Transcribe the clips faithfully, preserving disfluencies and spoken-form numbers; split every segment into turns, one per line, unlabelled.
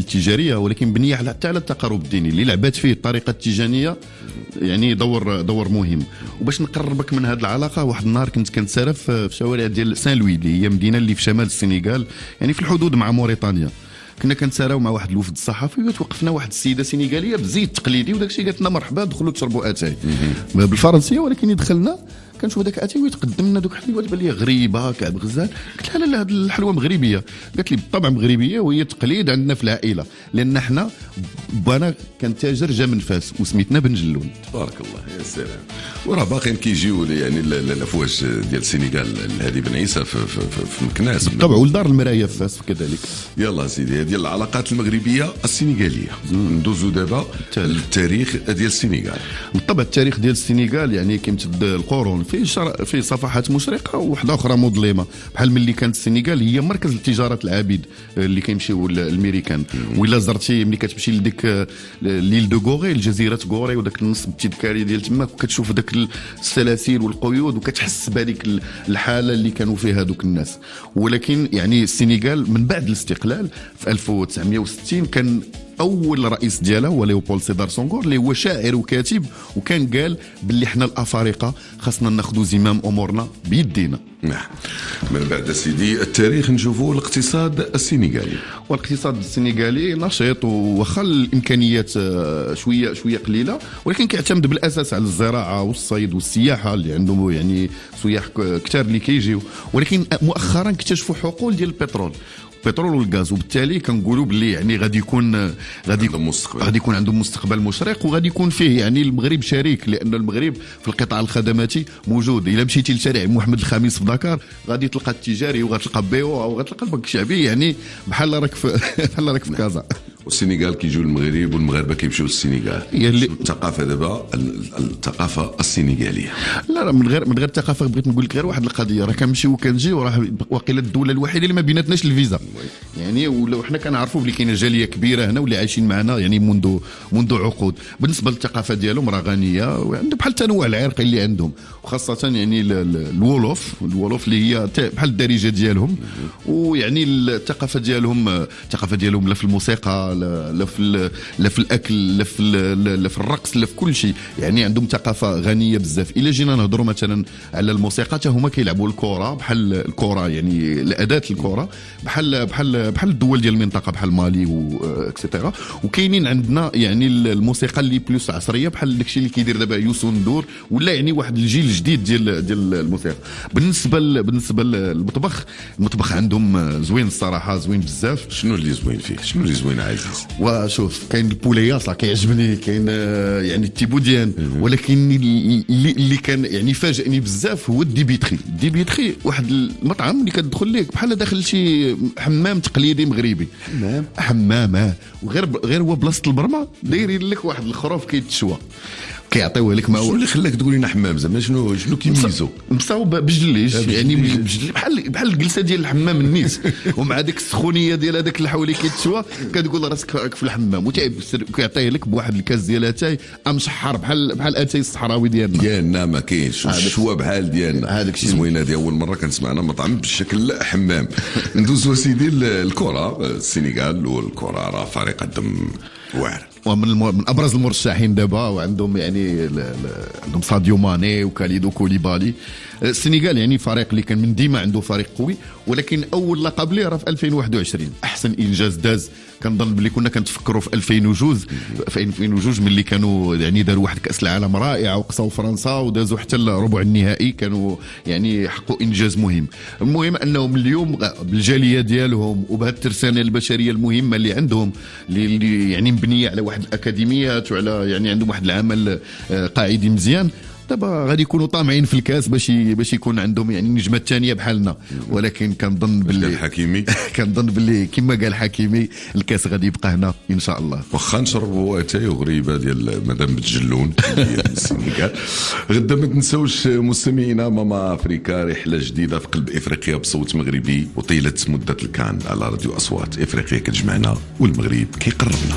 التجاريه ولكن مبنيه على حتى على التقارب الديني اللي لعبات فيه الطريقه التيجانيه يعني دور دور مهم. وباش نقربك من هذه العلاقه، واحد النهار كنت كنتسارى في شوارع ديال سان لوي اللي هي مدينه اللي في شمال السنغال يعني في الحدود مع موريتانيا. كنا كنتساراو مع واحد الوفد الصحفي وتوقفنا واحد السيده سنغاليه بالزيت التقليدي وداك الشيء قالت لنا مرحبا دخلوا تشربوا اتاي بالفرنسيه، ولكن دخلنا كنشوف داك اتاي ويتقدم لنا دوك الحلويات بان لي غريبه كعب غزال. قلت لها لا لا هذه الحلوه مغربيه. قالت لي بالطبع مغربيه وهي تقليد عندنا في العائله لان حنا بانا كان تاجر جا من فاس وسميتنا بن جلون.
تبارك الله يا سلام. وراه باقيين كيجيو يعني الافواج ديال السنغال هذه بن عيسى في, في, في, في مكناس
بالطبع ولدار المرايه في فاس كذلك.
يلا سيدي ديال العلاقات المغربيه السنغاليه ندوزو دابا التاريخ ديال السنغال.
بالطبع التاريخ ديال السنغال يعني كيمتد القرون في شر... في صفحات مشرقه وواحده اخرى مظلمه، بحال ملي كانت السنغال هي مركز لتجاره العبيد اللي كيمشيو الامريكان. وإلا زرتي ملي كتمشي لديك ليل دو غوري الجزيره غوري وداك النصب التذكاري ديال تماك وكتشوف داك السلاسل والقيود وكتحس بهذيك الحاله اللي كانوا فيها دوك الناس. ولكن يعني السنغال من بعد الاستقلال في ألف وتسعمائة وستين كان اول رئيس ديالها هو ليوبولد سيدار سونغور اللي هو شاعر وكاتب، وكان قال باللي حنا الافارقه خاصنا ناخذوا زمام امورنا بيدينا.
نعم. من بعد سيدي التاريخ نشوفوا الاقتصاد السنغالي.
والاقتصاد السنغالي نشيط واخا الامكانيات شويه شويه قليله، ولكن كيعتمد بالاساس على الزراعه والصيد والسياحه اللي عندهم يعني سياح كثار اللي كيجيو. ولكن مؤخرا اكتشفوا حقول ديال البترول البترول والغاز، وبالتالي كنقولوا باللي يعني غادي يكون غادي غادي يكون عندهم مستقبل مشرق وغادي يكون فيه يعني المغرب شريك، لان المغرب في القطاع الخدماتي موجود. الا مشيتي لشارع محمد الخامس في دكار غادي تلقى التجاري وغتلقى بيو او غتلقى البنك الشعبي يعني بحال راك في بحال راك في كازا.
والسنغال كيجيو للمغرب والمغاربه كيمشيو للسنغال.
هي اللي
الثقافه دابا الثقافه السنغاليه.
لا لا من غير من غير الثقافه بغيت نقول لك غير واحد القضيه، راه كنمشيو وكنجيو راه واقيلا الدوله الوحيده اللي ما بيناتناش الفيزا يعني، ولو حنا كنعرفوا بلي كاينه جاليه كبيره هنا واللي عايشين معنا يعني منذ منذ عقود. بالنسبه للثقافه ديالهم راه غنيه وعندهم بحال التنوع العرقي اللي عندهم، وخاصه يعني الولوف الولوف اللي هي بحال الدارجه ديالهم. ويعني الثقافه ديالهم الثقافه ديالهم لا في الموسيقى لا في لا في الاكل لا في لا في الرقص لا في كل شيء، يعني عندهم ثقافه غنيه بزاف. الا جينا نهضروا مثلا على الموسيقى حتى هما كيلعبوا الكره بحال الكره يعني الاداه الكره بحال بحال بحال الدول ديال المنطقه بحال مالي واكسيتيرا. وكاينين عندنا يعني الموسيقى اللي بلوس عصريه بحال داكشي اللي كيدير دابا يوسف ندور ولا يعني واحد الجيل الجديد ديال ديال الموسيقى. بالنسبه ل... بالنسبه للمطبخ المطبخ عندهم زوين الصراحه زوين بزاف.
شنو اللي زوين فيه؟ شنو اللي زوين عزيز؟
وشوف كاين البوليه صح كيعجبني، كاين يعني التيبوديان، ولكن اللي اللي كان يعني فاجئني بزاف هو الديبيتري. الديبيتري واحد المطعم اللي كتدخل ليه بحال داخل شي حمام تقليدي مغربي.
حمام
حمام وغير غير هو بلاصه البرمه دايرين لك واحد الخروف كيتشوى كيعطيوه لك ما هو.
شنو اللي خلاك تقول لنا حمام زعما شنو شنو كيميزو؟
مصاوب بجليش يعني بجليش بحال بحال الجلسه ديال الحمام النيس ومع ديك السخونيه ديال هذاك اللحولي كيتشوى كتقول راسك راك في الحمام وكيعطيه لك بواحد الكاس ديال اتاي امشحر بحال بحال اتاي الصحراوي ديالنا
ديالنا ما كاينش الشوا بحال ديالنا.
هذاك الشيء
زوينه هذه اول مره كنسمعنا مطعم بالشكل حمام. ندوزو سيدي الكره السنغال والكره راه فريق قدم واعر
ومن من ابرز المرشحين دابا وعندهم يعني عندهم ساديو ماني وكاليدو كوليبالي. السنغال يعني فريق اللي كان من ديما عنده فريق قوي، ولكن اول لقب ليه راه في ألفين وواحد وعشرين احسن انجاز داز. كنظن بلي كنا كنتفكروا في ألفين وجوج في ألفين وجوج ملي كانوا يعني داروا واحد كاس العالم رائعه وقصاو فرنسا ودازوا حتى الربع النهائي، كانوا يعني حققوا انجاز مهم. المهم انهم اليوم بالجاليه ديالهم وبهذه الترسانه البشريه المهمه اللي عندهم اللي يعني مبنيه على واحد الاكاديميات وعلى يعني عندهم واحد العمل قاعدي مزيان. دابا غادي يكونوا طامعين في الكاس باش باش يكون عندهم يعني النجمه الثانيه بحالنا، ولكن كنظن باللي
حكيمي كنظن
باللي كما قال حكيمي الكاس غادي يبقى هنا ان شاء الله.
واخا نشربوا اتاي وغريبه ديال مدام بتجلون ديال السنغال. غدا ما تنساوش مستمعينا ماما افريكا رحله جديده في قلب افريقيا بصوت مغربي وطيله مده الكان على راديو اصوات افريقيا كتجمعنا والمغرب كيقربنا.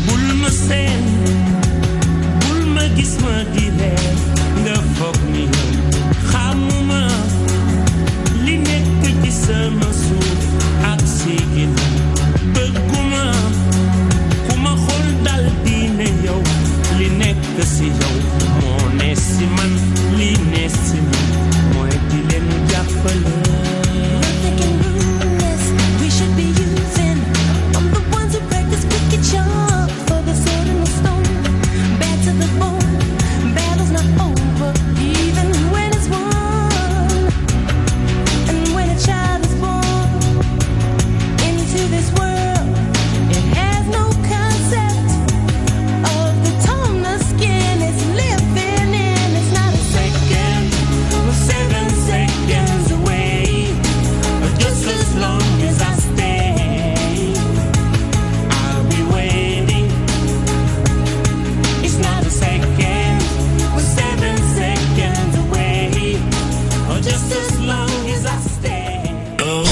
foog ni xamuma li nekk ci sama suuf ak si bëgguma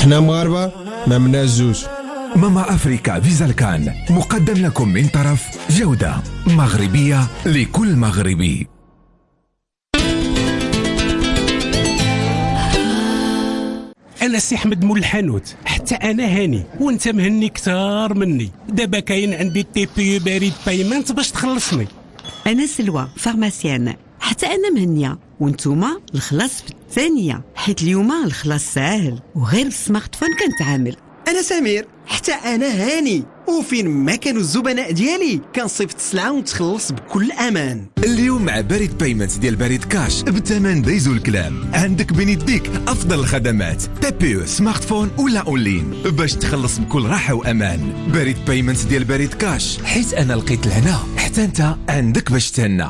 حنا مغاربة ما منازوش.
ماما أفريكا فيزالكان مقدم لكم من طرف جودة مغربية لكل مغربي.
أنا سي أحمد مول الحانوت، حتى أنا هاني وأنت مهني كتار مني. دابا كاين عندي تي بي بريد بايمنت باش تخلصني.
أنا سلوى فارماسيان، حتى أنا مهنية وانتوما الخلاص في الثانية، حيت اليوم الخلاص ساهل وغير بالسمارت فون كنتعامل.
أنا سمير، حتى أنا هاني وفين ما كانوا الزبناء ديالي كنصيفط السلعة ونتخلص بكل أمان.
اليوم مع بريد بايمنت ديال بريد كاش بثمن دايزو الكلام، عندك بين يديك أفضل الخدمات تي بي او سمارت فون ولا أونلاين باش تخلص بكل راحة وأمان. بريد بايمنت ديال بريد كاش، حيت أنا لقيت الهنا حتى أنت عندك باش تهنى.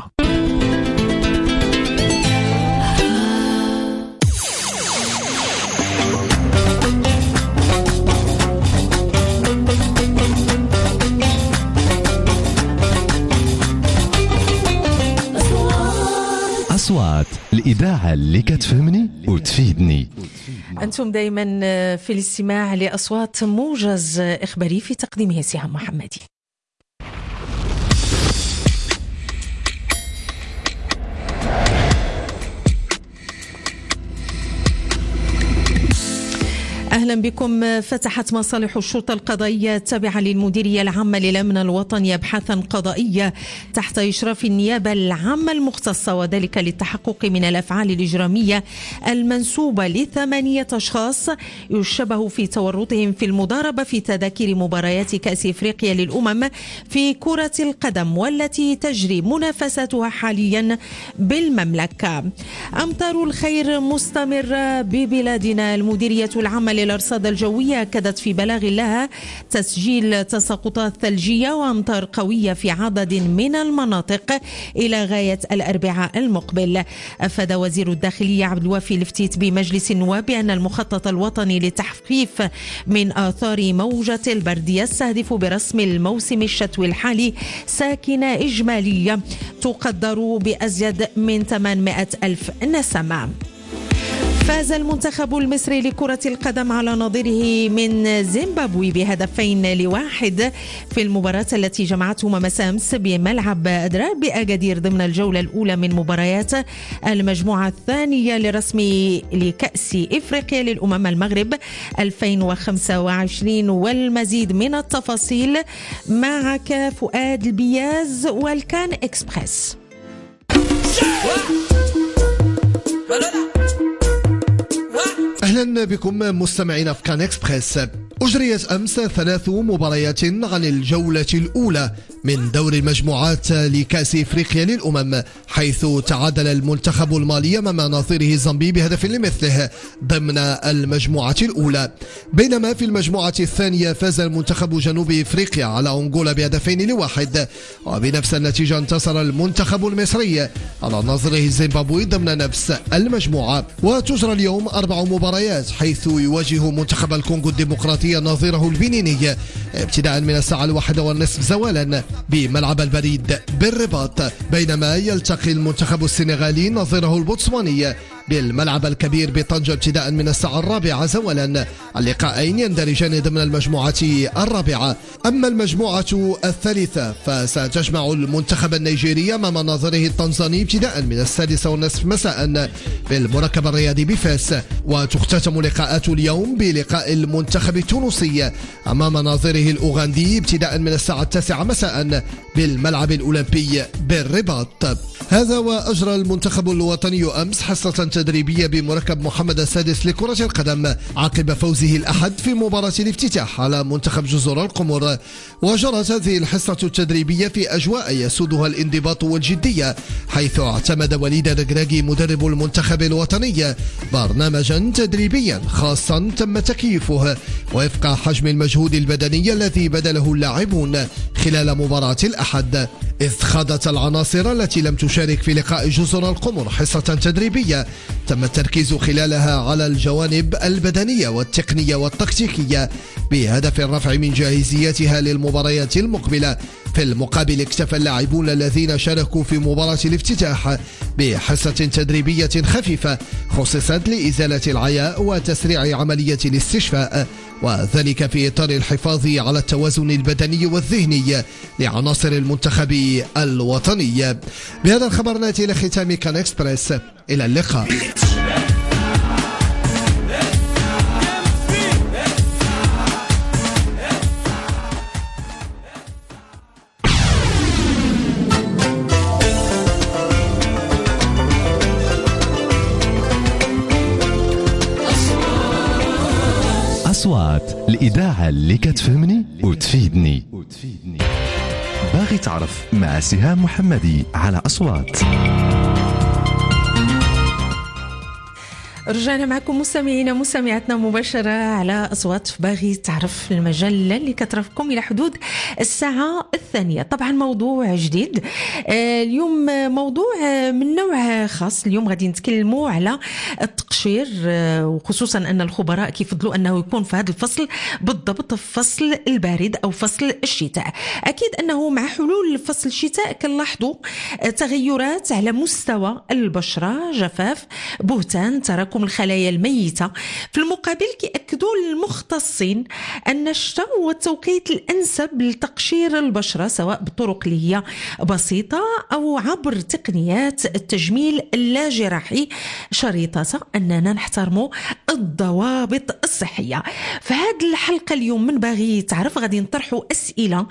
أصوات الإذاعة اللي كتفهمني وتفيدني.
أنتم دائما في الاستماع لأصوات موجز إخباري في تقديمه سهام محمدي. أهلا بكم. فتحت مصالح الشرطة القضائية التابعة للمديرية العامة للأمن الوطني أبحاثا قضائية تحت إشراف النيابة العامة المختصة، وذلك للتحقق من الأفعال الإجرامية المنسوبة لثمانية أشخاص يشبه في تورطهم في المضاربة في تذاكر مباريات كأس إفريقيا للأمم في كرة القدم والتي تجري منافستها حاليا بالمملكة. أمطار الخير مستمرة ببلادنا. المديرية العامة للأرصاد الجوية أكدت في بلاغ لها تسجيل تساقطات ثلجية وأمطار قوية في عدد من المناطق إلى غاية الأربعاء المقبل. أفاد وزير الداخلية عبد الوافي الفتيت بمجلس النواب بأن المخطط الوطني للتخفيف من آثار موجة البرد يستهدف برسم الموسم الشتوي الحالي ساكنة إجمالية تقدر بأزيد من ثمانمائة ألف نسمة. فاز المنتخب المصري لكرة القدم على نظيره من زيمبابوي بهدفين لواحد في المباراة التي جمعتهما مساء أمس بملعب أدرار بأجادير ضمن الجولة الأولى من مباريات المجموعة الثانية لرسم لكأس إفريقيا للأمم المغرب ألفين وخمسة وعشرين. والمزيد من التفاصيل معك فؤاد البياز والكان إكسبريس.
أهلا بكم مستمعين في كان إكسبريس. أجريت أمس ثلاث مباريات عن الجولة الأولى من دور المجموعات لكأس إفريقيا للأمم، حيث تعادل المنتخب المالي أمام نظيره الزامبي بهدف لمثله ضمن المجموعة الأولى، بينما في المجموعة الثانية فاز المنتخب جنوب إفريقيا على أنغولا بهدفين لواحد، وبنفس النتيجة انتصر المنتخب المصري على نظيره الزيمبابوي ضمن نفس المجموعة. وتجرى اليوم أربع مباريات، حيث يواجه منتخب الكونغو الديمقراطية نظيره البنيني ابتداء من الساعة الواحدة والنصف زوالا بملعب البريد بالرباط، بينما يلتقي المنتخب السنغالي نظيره البوتسواني بالملعب الكبير بطنجة ابتداء من الساعة الرابعة زوالا. اللقاءين يندرجان ضمن المجموعة الرابعة. أما المجموعة الثالثة فستجمع المنتخب النيجيري أمام نظيره التنزاني ابتداء من السادسة والنصف مساء بالمركب الرياضي بفاس، وتختتم لقاءات اليوم بلقاء المنتخب التونسي أمام نظيره الأوغندي ابتداء من الساعة التاسعة مساء بالملعب الأولمبي بالرباط. هذا وأجرى المنتخب الوطني أمس حصة تدريبية بمركب محمد السادس لكرة القدم عقب فوزه الأحد في مباراة الافتتاح على منتخب جزر القمر. وجرت هذه الحصة التدريبية في أجواء يسودها الانضباط والجدية، حيث اعتمد وليد دقراقي مدرب المنتخب الوطني برنامجا تدريبيا خاصا تم تكييفه وفق حجم المجهود البدني الذي بذله اللاعبون خلال مباراة الأحد، إذ خاضت العناصر التي لم تشارك في لقاء جزر القمر حصة تدريبية تم التركيز خلالها على الجوانب البدنية والتقنية والتكتيكية بهدف الرفع من جاهزيتها للمباريات المقبلة، في المقابل اكتفى اللاعبون الذين شاركوا في مباراة الافتتاح بحصة تدريبية خفيفة خصصت لإزالة العياء وتسريع عملية الاستشفاء، وذلك في إطار الحفاظ على التوازن البدني والذهني لعناصر المنتخب الوطني. بهذا الخبر نأتي إلى ختام كان إكسبريس، إلى اللقاء.
أصوات الإذاعة اللي كتفهمني وتفيدني. باغي تعرف مع سهام محمدي على أصوات.
رجعنا معكم مستمعينا مستمعاتنا مباشرة على أصوات باغي تعرف، المجلة اللي كترافقكم إلى حدود الساعة الثانية. طبعا موضوع جديد اليوم، موضوع من نوع خاص. اليوم غادي نتكلموا على التقشير، وخصوصا أن الخبراء كيفضلوا أنه يكون في هذا الفصل بالضبط في فصل البارد أو فصل الشتاء. أكيد أنه مع حلول فصل الشتاء كنلاحظوا تغيرات على مستوى البشرة، جفاف، بهتان، تراكم الخلايا الميتة. في المقابل كيأكدوا المختصين أن الشتاء هو التوقيت الأنسب لتقشير البشرة، سواء بطرق اللي هي بسيطة أو عبر تقنيات التجميل اللاجراحي، شريطة أننا نحترموا الضوابط الصحية. في هذه الحلقة اليوم من باغي تعرف غادي نطرحوا أسئلة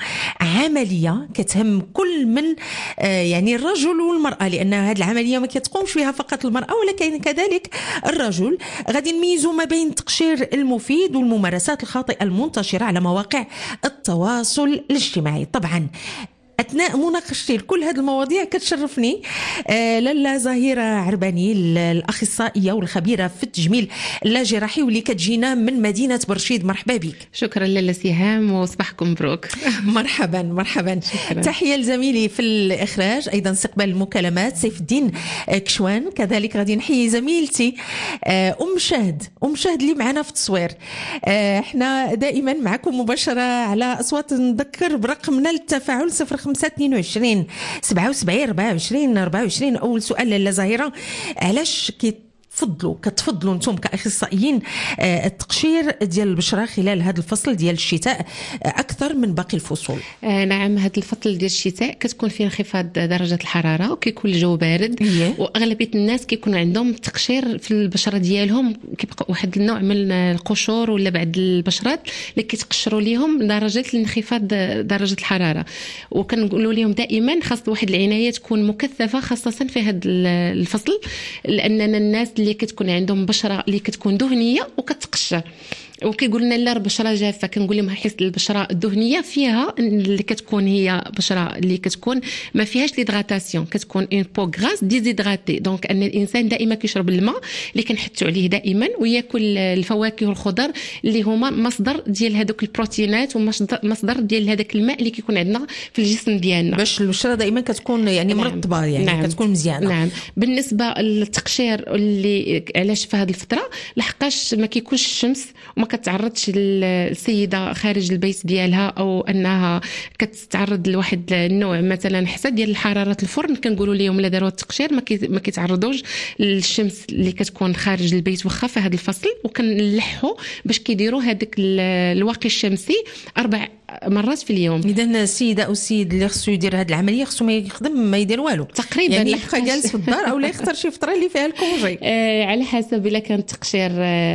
عملية كتهم كل من آه يعني الرجل والمرأة، لأن هذه العملية ما كتقومش فيها فقط المرأة ولكن كذلك الرجل. غادي نميزوا ما بين التقشير المفيد والممارسات الخاطئة المنتشرة على مواقع التواصل الاجتماعي. طبعا أثناء مناقشتي لكل هذه المواضيع كتشرفني آه لاله زهيرة عرباني، الأخصائية والخبيرة في التجميل اللاجراحي واللي كتجينا من مدينة برشيد. مرحبا بك.
شكرا لاله سهام وصباحكم مبروك.
مرحبا مرحبا. شكرا. تحية لزميلي في الإخراج، أيضا استقبال المكالمات سيف الدين كشوان. كذلك غادي نحيي زميلتي آه أم شهد أم شهد اللي معنا في التصوير. آه احنا دائما معكم مباشرة على أصوات. نذكر برقمنا للتفاعل صفر خمسة اثنين وعشرين سبعة وسبعين أربعة وعشرين أربعة وعشرين. أول سؤال لاله زهيرة، علاش كي تفضلوا كتفضلوا انتم كاخصائيين التقشير ديال البشره خلال هذا الفصل ديال الشتاء اكثر من باقي الفصول؟
آه نعم، هذا الفصل ديال الشتاء كتكون فيه انخفاض درجه الحراره وكيكون الجو بارد، yeah. واغلبيه الناس كيكون عندهم تقشير في البشره ديالهم، كيبقى واحد النوع من القشور ولا بعض البشرات اللي كيتقشروا ليهم درجه الانخفاض درجه الحراره. وكنقولوا لهم دائما خاص واحد العنايه تكون مكثفه خاصه في هذا الفصل، لاننا الناس اللي كتكون عندهم بشره اللي كتكون دهنيه وكتقشر، وكيقول لنا لا البشره جافه، كنقول لهم حيت البشره الدهنيه فيها اللي كتكون هي بشره اللي كتكون ما فيهاش ليدغاتاسيون، كتكون اون بو غراس ديزيدغاتي. دونك ان الانسان دائما كيشرب الماء اللي كنحثوا عليه دائما، وياكل الفواكه والخضر اللي هما مصدر ديال هذوك البروتينات ومصدر ديال هذاك الماء اللي كيكون عندنا في الجسم ديالنا،
باش البشره دائما كتكون يعني
نعم.
مرطبه يعني
نعم.
كتكون مزيانه.
نعم. بالنسبه للتقشير اللي علاش في هذه الفتره، لحقاش ما كيكونش الشمس وما كتعرضش السيده خارج البيت ديالها، او انها كتتعرض لواحد النوع مثلا حتى ديال حراره الفرن. كنقولوا لهم لا داروا التقشير ما كيتعرضوش للشمس اللي كتكون خارج البيت واخا في هذا الفصل، وكنلحوا باش كيديروا هذاك الواقي الشمسي اربع مرات في اليوم.
اذا السيده او السيد اللي خصو يدير هذه العمليه خصو ما يخدم ما يدير والو
تقريبا،
يعني يبقى جالس في الدار او لا يختار شي فتره اللي فيها الكونجي.
آه على حسب الا كان التقشير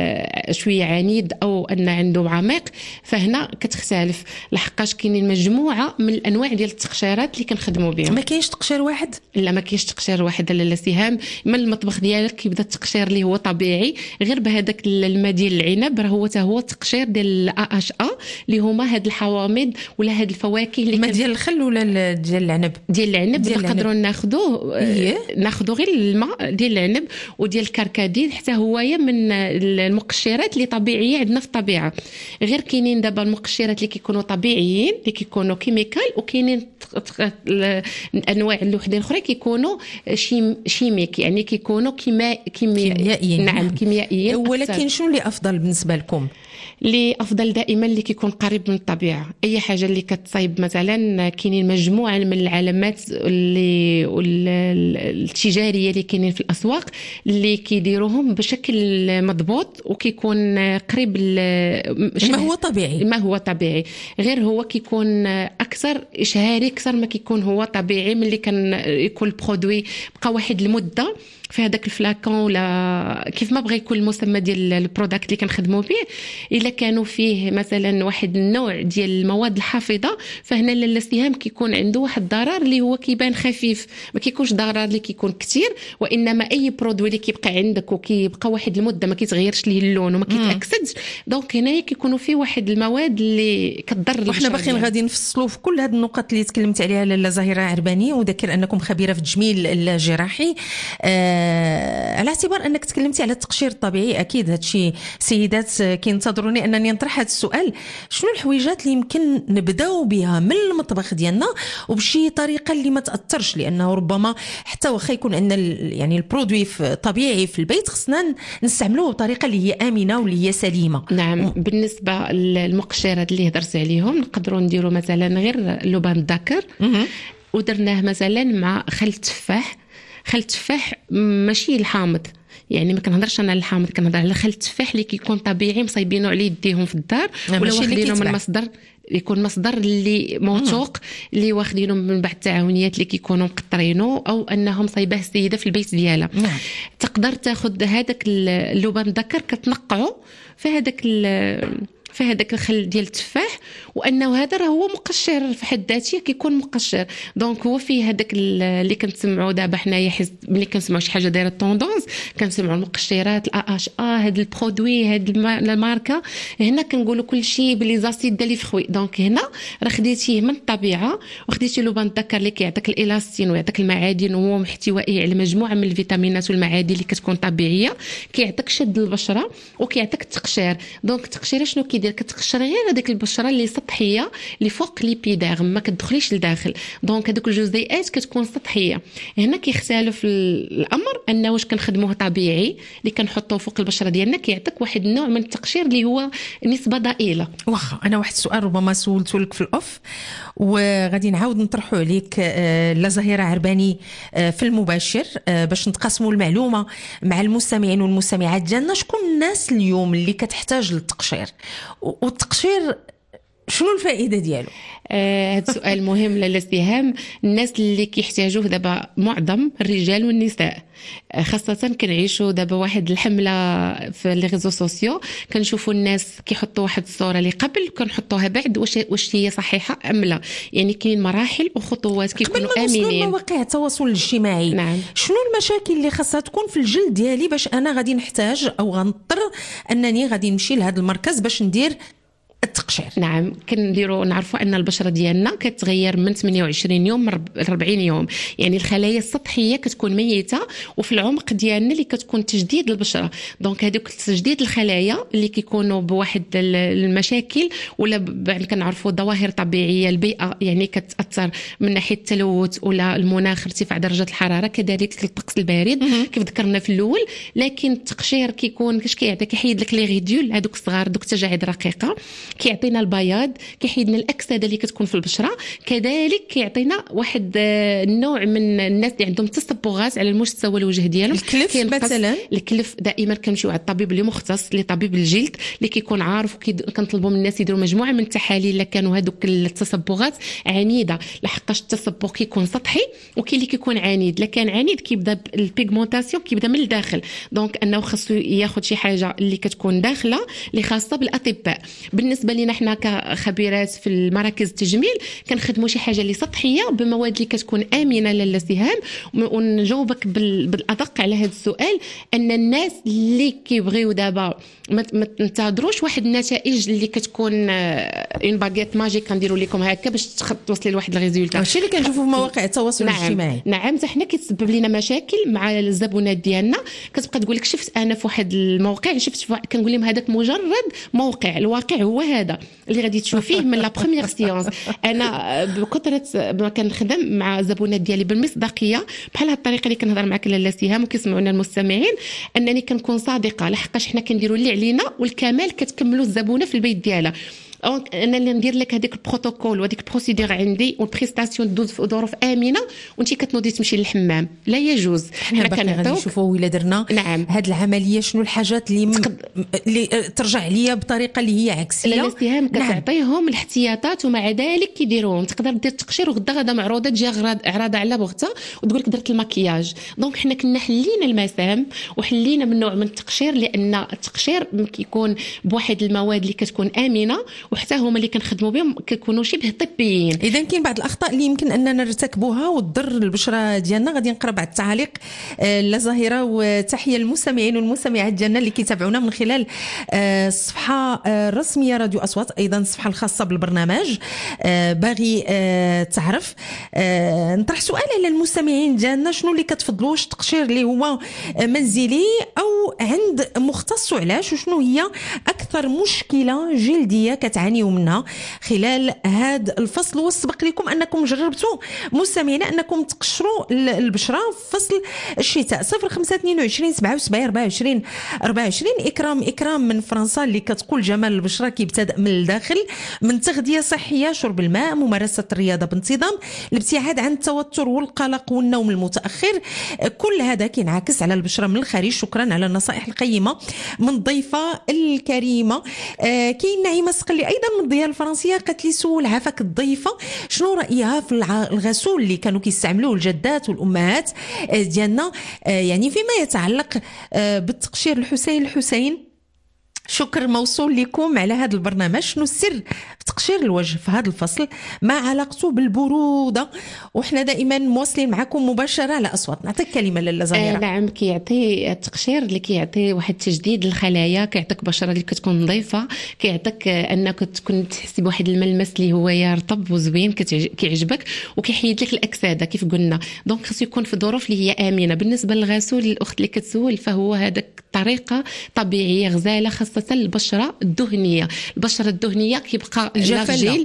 آه شويه عنيد او ان عنده عميق، فهنا كتختلف، لحقاش كاينين مجموعه من الانواع ديال التقشيرات اللي كنخدموا بهم.
ما كاينش تقشير واحد؟
لا ما كاينش تقشير واحد لاله سهام. من المطبخ ديالك كيبدا التقشير اللي هو طبيعي غير بهذاك الماء ديال العنب، راه هو حتى هو التقشير ديال الاي اتش ا اللي هما هاد الحوامض ولا هاد الفواكه اللي
الماء ديال الخل ولا ديال العنب؟
ديال العنب نقدروا ناخذوه ناخذوا غير الماء ديال العنب وديال الكركديه، حتى هو من المقشرات اللي طبيعيه عندنا عندنا في الطبيعه. غير كاينين دابا المقشرات اللي كيكونوا طبيعيين اللي كيكونوا كيميكال، وكاينين انواع الوحدين اخرى كيكونوا شيم شيميك يعني كيكونوا كيميائيين
كيميائيين.
نعم كيميائيين.
ولكن شنو اللي افضل بالنسبه لكم؟
اللي افضل دائما اللي كيكون قريب من الطبيعه. اي حاجه اللي كتصايب مثلا كاينين مجموعه من العلامات اللي التجاريه اللي كاينين في الاسواق اللي كيديروهم بشكل مضبوط وكيكون قريب
ما هو طبيعي
ما هو طبيعي. غير هو كيكون اكثر اشهاري اكثر ما كيكون هو طبيعي من اللي كان يكون البرودوي بقى واحد المده في هذاك الفلاكون ولا كيف ما بغى يكون المسمى ديال البرودكت اللي كنخدموا به. الا كانوا فيه مثلا واحد النوع ديال المواد الحافظه فهنا السهام كيكون عنده واحد الضرر اللي هو كيبان خفيف، ما كيكونش ضرر اللي كيكون كتير. وانما اي برودوي اللي كيبقى عندك وكيبقى واحد المده ما كيتغيرش ليه اللون وما كيتاكسدش، دونك هنايا كيكونوا فيه واحد المواد اللي كتضر.
وحنا باقيين غادي نفصلوا في كل هذه النقط اللي تكلمت عليها لاله زهيره عرباني، وذكر انكم خبيره في التجميل الجراحي. آه على اعتبار انك تكلمتي على التقشير الطبيعي، اكيد هادشي سيدات كينتظروني انني نطرح هذا السؤال. شنو الحويجات اللي يمكن نبداو بها من المطبخ ديالنا وبشي طريقه اللي ما تاثرش؟ لانه ربما حتى واخا يكون عندنا يعني البرودوي طبيعي في البيت خصنا نستعملوه بطريقه اللي هي امنه واللي هي سليمه.
نعم. م- بالنسبه للمقشرات اللي هضرت عليهم نقدروا نديروا مثلا غير اللبان الذكر ودرناه مثلا مع خل التفاح. خل التفاح ماشي الحامض، يعني ما كنهضرش انا على الحامض، كنهضر على خل التفاح اللي كيكون طبيعي مصايبينه على يديهم في الدار ولا واخدينه من مصدر يكون مصدر اللي موثوق اللي واخدينه من بعد التعاونيات اللي كيكونوا مقطرينه او انهم صايباه السيده في البيت ديالها.
نعم.
تقدر تاخذ هذاك اللبان الذكر كتنقعه في هذاك في هذاك الخل ديال التفاح، وانه هذا راه هو مقشر في حد ذاته كيكون مقشر. دونك هو فيه هذاك اللي كنسمعوا دابا حنايا حس ملي كنسمعوا شي حاجه دايره طوندونس كنسمعوا المقشرات الا اش اه هذا البرودوي هذه الماركه هنا كنقولوا كل شيء بلي زاسيد دالي فخوي. دونك هنا راه خديتيه من الطبيعه وخديتي لبان الذكر اللي كيعطيك الالاستين ويعطيك المعادن وهو محتوائي على مجموعه من الفيتامينات والمعادن اللي كتكون طبيعيه، كيعطيك شد البشره وكيعطيك التقشير. دونك التقشير شنو كيدير؟ كتقشر غير هذيك البشره اللي سطحيه اللي فوق ليبيديرم ما كتدخليش لداخل. دونك هذوك الجزيئات كتكون سطحيه. هنا كيختلف الامر انه واش كنخدموه طبيعي اللي كنحطوه فوق البشره ديالنا كيعطيك واحد النوع من التقشير اللي هو نسبه ضئيله.
واخا انا واحد السؤال ربما سولته لك في الاوف وغادي نعاود نطرحه عليك لا زهيره عرباني في المباشر باش نتقاسموا المعلومه مع المستمعين والمستمعات ديالنا. شكون الناس اليوم اللي كتحتاج للتقشير؟ والتقشير شنو الفائده ديالو؟
آه هذا سؤال مهم للاستهام. الناس اللي كيحتاجوه دابا معظم الرجال والنساء، خاصه كنعيشوا دابا واحد الحمله في لي ريزو سوسيو كنشوفوا الناس كيحطوا واحد الصوره اللي قبل وكنحطوها بعد واش واش هي صحيحه ام لا. يعني كاين مراحل وخطوات كيكونوا امنين.
قبل ما مواقع التواصل الاجتماعي
نعم.
شنو المشاكل اللي خاصها تكون في الجلد ديالي باش انا غادي نحتاج او غنضطر انني غادي نمشي لهذا المركز باش ندير التقشير؟
نعم. كنديروا نعرفوا ان البشره ديالنا كتغير من ثمانية وعشرين يوم ل أربعين يوم. يعني الخلايا السطحيه كتكون ميته وفي العمق ديالنا اللي كتكون تجديد البشره. دونك هذوك تجديد الخلايا اللي كيكونوا بواحد المشاكل ولا كنعرفوا ظواهر طبيعيه البيئه يعني كتاثر من ناحيه التلوث ولا المناخ ارتفاع درجه الحراره كذلك الطقس البارد كيف ذكرنا في الاول. لكن التقشير كيكون كاش كيعطي كيحيد لك لي ريدول هذوك الصغار دوك التجاعيد رقيقه، كيعطينا البياض، كيحيد لنا الاكسده اللي كتكون في البشره، كذلك كيعطينا واحد النوع من الناس اللي عندهم تصبغات على المستوى الوجه ديالهم.
الكلف مثلا،
الكلف دائما كنمشيو على الطبيب اللي مختص اللي طبيب الجلد اللي كيكون عارف كنطلبوا من الناس يديروا مجموعه من التحاليل الا كانوا هذوك التصبغات عنيده، لحقاش التصبغ كيكون سطحي وكاين اللي كيكون عنيد. الا كان عنيد كيبدا البيغمونطاسيون كيبدا من الداخل، دونك انه خاصو ياخذ شي حاجه اللي كتكون داخله اللي خاصه بالاطباء. بالنسبه بالنسبه لنا حنا كخبيرات في المراكز التجميل كنخدموا شي حاجه اللي سطحيه بمواد اللي كتكون امنه لاله سهام. ونجاوبك بالادق على هذا السؤال ان الناس اللي كيبغيو دابا ما تنتظروش واحد النتائج اللي كتكون اون باغيت ماجيك كنديروا لكم هكا باش توصلي لواحد الريزولتا.
هادشي اللي كنشوفوا في مواقع التواصل
نعم
الاجتماعي.
نعم حتى حنا كيتسبب لنا مشاكل مع الزبونات ديالنا. كتبقى تقول لك شفت انا في واحد الموقع شفت كنقول لهم هذاك مجرد موقع، الواقع هو هذا اللي غادي تشوفيه من لا بروميير سيونس. انا بكثره ما كنخدم مع الزبونات ديالي بالمصداقيه بحال هاد الطريقه اللي كنهضر معك لاله سهام وكيسمعونا المستمعين، انني كنكون صادقه لحقاش حنا كنديروا اللي علينا والكمال كتكملوا الزبونه في البيت ديالها. انا اللي ندير لك هذيك البروتوكول وهذيك البروسيدور عندي والبريستاسيون دوز في ظروف امنه وانت كتنوضي تمشي للحمام، لا يجوز.
حنا كنعطيو نشوفوا الا درنا
نعم.
هذه العمليه شنو الحاجات اللي م... اللي ترجع ليا بطريقه اللي هي عكسيه.
الاستهام كتعطيهم نعم. الاحتياطات ومع ذلك كيديروهم. تقدر دير التقشير وغدا غدا معروضه تجي عراضه على بغتها وتقول لك درت المكياج. دونك حنا كنا حلينا المسام وحلينا من نوع من التقشير، لان التقشير كيكون بواحد المواد اللي كتكون امنه وحتى هما اللي كنخدموا بهم كيكونوا شبه طبيين.
اذا كاين بعض الاخطاء اللي يمكن اننا نرتكبوها وتضر البشره ديالنا. غادي نقرا بعض التعاليق لا زهيره، وتحيه للمستمعين والمستمعات ديالنا اللي كيتابعونا من خلال الصفحه الرسميه راديو اصوات، ايضا الصفحه الخاصه بالبرنامج. باغي تعرف نطرح سؤال على المستمعين ديالنا، شنو اللي كتفضلوا، واش التقشير اللي هو منزلي او عند مختص، وعلاش، وشنو هي اكثر مشكله جلديه كتعانيوا منها خلال هذا الفصل. وسبق لكم انكم جربتوا مستمعينا انكم تقشروا البشره في فصل الشتاء. صفر خمسة اثنين وعشرين سبعة وسبعين أربعة وعشرين أربعة وعشرين. اكرام اكرام من فرنسا اللي كتقول جمال البشره كيبتدأ من الداخل، من تغذيه صحيه، شرب الماء، ممارسه الرياضه بانتظام، الابتعاد عن التوتر والقلق والنوم المتاخر، كل هذا كينعكس على البشره من الخارج. شكرا على النصائح القيمه من الضيفه الكريمه. آه كاين نعيمه اللي ايضا من الضيافه الفرنسيه قالت لي سول عافاك الضيفه شنو رايها في الغسول اللي كانوا كيستعملوه الجدات والامهات ديالنا، يعني فيما يتعلق بالتقشير. الحسين الحسين شكر موصول لكم على هذا البرنامج. شنو السر في تقشير الوجه في هذا الفصل، ما علاقته بالبروده؟ وحنا دائما مواصلين معكم مباشره على اصوات. نعطيك كلمه لاله زهيره.
آه نعم، كيعطي التقشير اللي كيعطي واحد التجديد للخلايا، كيعطيك بشره اللي كتكون نظيفه، كيعطيك انك تكون تحسي بواحد الملمس اللي هو رطب وزوين كيعجبك، وكيحيد لك الاكسده كيف قلنا. دونك خصو يكون في ظروف اللي هي امنه. بالنسبه للغسول الاخت اللي كتسول، فهو هذاك طريقه طبيعيه غزاله خاصه البشره الدهنيه. البشره الدهنيه كيبقى الجيل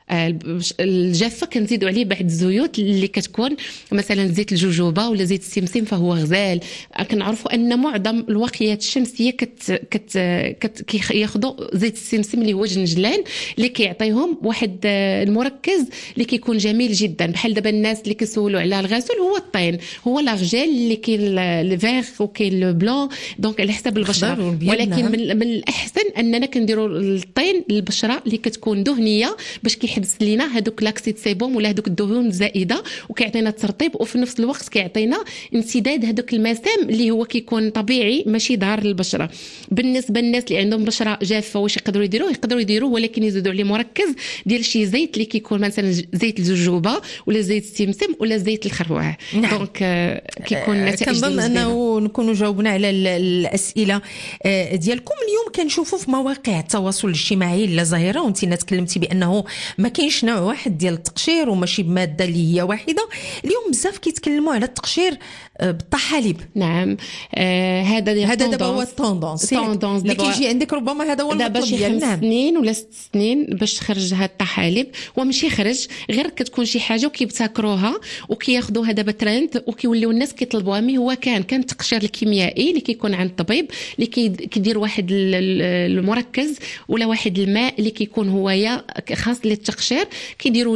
الجافه كنزيدوا عليه بعض الزيوت اللي كتكون مثلا زيت الجوجوبا ولا زيت السمسم، فهو غزال. كنعرفوا ان معظم الوقيات الشمسيه كت كت, كت كياخذوا زيت السمسم اللي هو جنجلان، اللي كيعطيهم واحد المركز اللي كيكون جميل جدا. بحال دابا الناس اللي كيسولوا على الغسول، هو الطين، هو لاغجيل اللي كاين الفيغ وكاين لو بلون، دونك على حسب البشره. ولكن من, من الاحسن اننا كنديروا الطين للبشره اللي كتكون دهنيه باش كي كيحبس لينا هذوك لاكسيد سيبوم ولا هذوك الدهون الزائده، وكيعطينا ترطيب، وفي نفس الوقت كيعطينا انسداد هذوك المسام اللي هو كيكون طبيعي ماشي ظاهر للبشره. بالنسبه للناس اللي عندهم بشره جافه واش يقدروا يديروه؟ يقدروا يديروه، ولكن يزيدوا عليه مركز ديال شي زيت اللي كيكون مثلا زيت الجوجوبا ولا زيت السمسم ولا زيت الخروع.
نعم.
دونك كيكون نتائج.
كنظن انه نكونوا جاوبنا على الاسئله ديالكم. اليوم كنشوفوا في مواقع التواصل الاجتماعي لا زهيره، وانت تكلمتي بانه ما كاينش نوع واحد ديال التقشير وماشي بماده اللي هي واحده. اليوم بزاف كيتكلموا على التقشير بالطحالب.
نعم. آه هذا
هذا دابا هو التوندونس اللي كيجي عندك، ربما هذا هو المطلوب
دابا شي خمس سنين ولا ست سنين باش تخرج هاد الطحالب. وماشي يخرج غير كتكون شي حاجه وكيبتكروها وكياخذوها دابا ترند وكيوليو الناس كيطلبوها. مي هو كان كان التقشير الكيميائي اللي كيكون عند الطبيب اللي كيدير واحد المركز ولا واحد الماء اللي كيكون هو خاص للتقشير التقشير كيديروا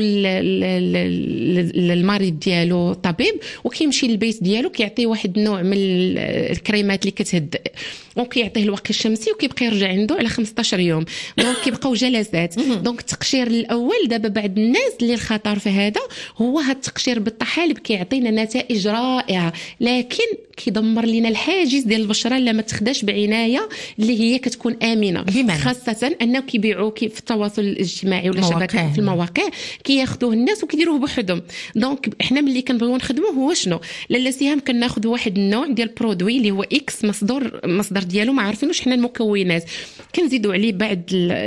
المريض ديالو طبيب وكيمشي للبيت ديالو كيعطيه واحد النوع من الكريمات اللي كتهد وكيعطيه الواقي الشمسي وكيبقى يرجع عنده على خمسطاش يوم. دونك كيبقاو جلسات. دونك التقشير الاول دابا بعد الناس اللي الخطر في هذا هو هذا التقشير بالطحالب كيعطينا نتائج رائعه، لكن كيدمر لنا الحاجز ديال البشره لما تخداش بعنايه اللي هي كتكون امنه. بمعنى خاصه انه كيبيعوا في التواصل الاجتماعي ولا شبكات في المواقع كياخذوه الناس وكيديروه بوحدهم. دونك احنا ملي كنبغيو نخدموه هو شنو لاله سهام كناخذ واحد النوع ديال برودوي اللي هو اكس مصدر مصدر ديالو ما عارفينوش حنا المكونات، كنزيدوا عليه بعد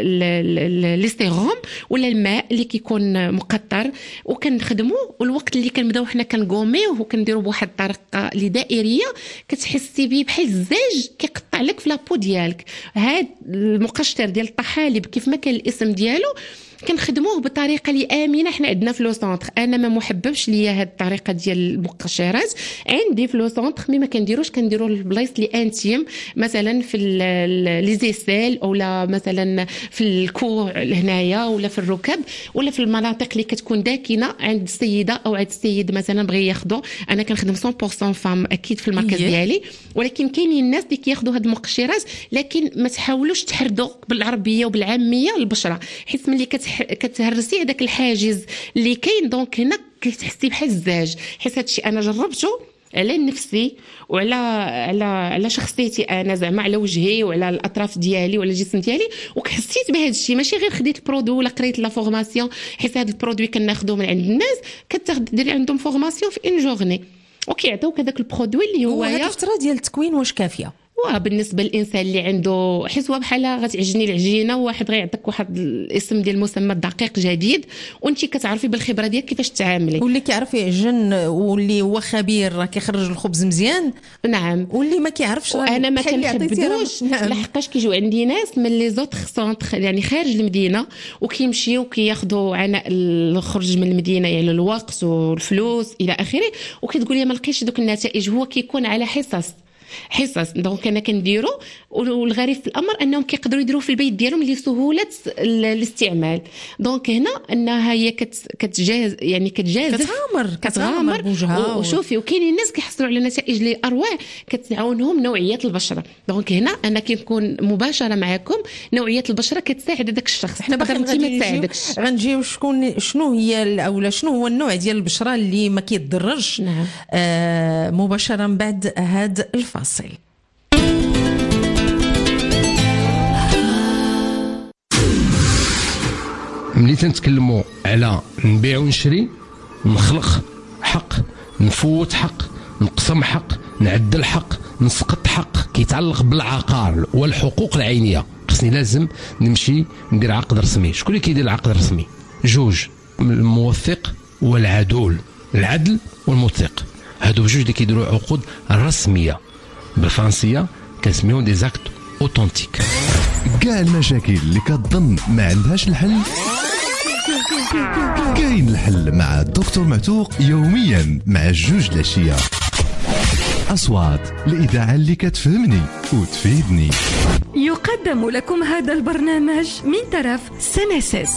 لي سيروم ولا الماء اللي كيكون مقطر وكنخدموه، والوقت اللي كنبداو حنا كنقوميوه وكنديروا بواحد الطريقه اللي دائريه كتحسي بيه بحال الزاج كيقطع لك في لابو ديالك. هاد المقشر ديال الطحالب كيف ما كان الاسم ديالو كنخدموه بطريقه اللي امنه. حنا عندنا في لو سونتر انا ما محببش ليا هاد الطريقه ديال المقشرات عندي في لو سونتر، مي ما كنديروش كنديروا البلايص اللي انتيم مثلا في لي زيسيل اولا مثلا في الكوع هنايا ولا في الركب ولا في المناطق اللي كتكون داكنه عند السيده او عند السيد مثلا بغى ياخذوا. انا كنخدم مية بالمية فام اكيد في المركز ديالي، ولكن كاينين الناس اللي كياخذوا هاد المقشرات لكن ما تحاولوش تحردوا بالعربيه وبالعاميه البشره، حيت ملي كتهرسي هذاك الحاجز اللي كاين. دونك هنا كتحسي بحال الزاج، حيت هادشي انا جربته على نفسي وعلى على على شخصيتي انا زعما على وجهي وعلى الاطراف ديالي وعلى الجسم ديالي، وحسيت بهذا الشيء. ماشي غير خديت البرودوي ولا قريت لا فورماسيون، حيت هذا البرودوي كناخذوه من عند الناس كتديري عندهم فورماسيون في ان جورني وكيعطيوك هذاك البرودوي اللي هو
هذه الفتره ديال التكوين واش كافيه؟
وبالنسبه للانسان اللي عنده حسوه بحال غتعجني العجينه وواحد غيعطيك واحد الاسم ديال المسمى دقيق جديد وانت كتعرفي بالخبره ديالك كيفاش تعاملي.
واللي كيعرف يعجن واللي هو خبير راه كيخرج الخبز مزيان.
نعم.
واللي ما كيعرفش
انا ما كنحبدوش. نعم. لحقاش كيجيو عندي ناس من لي زوتر سونتر يعني خارج المدينه وكيمشيو كياخذوا عناء الخروج من المدينه يعني الوقت والفلوس الى اخره وكتقول لي ما لقيتش دوك النتائج. هو كيكون على حصص حصص. دونك انا كنديرو والغريب في الامر انهم كيقدروا يديروه في البيت ديالهم لسهوله الاستعمال. دونك هنا انها هي كتجاز يعني كتجاز
كتغامر كتغامر بوجهها.
وشوفي وكاينين الناس كيحصلوا على نتائج اللي اروع كتعاونهم نوعيه البشره. دونك هنا انا كنكون مباشره معكم نوعيه البشره كتساعد هذاك الشخص.
حنا باغي نتساعدك غنجيو شكون شنو هي اولا شنو هو النوع ديال البشره اللي ما كيضررش.
نعم.
آه مباشره بعد هذا الفاصل.
ملي تنتكلموا على نبيع ونشري نخلق حق نفوت حق نقسم حق نعدل حق نسقط حق كيتعلق بالعقار والحقوق العينيه خصني لازم نمشي ندير عقد رسمي. شكون اللي كيدير العقد الرسمي؟ جوج الموثق والعدول العدل والموثق هادو بجوج اللي كيديروا عقود رسميه بالفرنسيه كنسميهم دي زاكت اوتونتيك.
كاع المشاكل اللي كتظن ما عندهاش الحل كاين الحل مع الدكتور معتوق يوميا مع جوج العشيه. أصوات الإذاعة اللي كتفهمني وتفيدني.
يقدم لكم هذا البرنامج من طرف سنسس.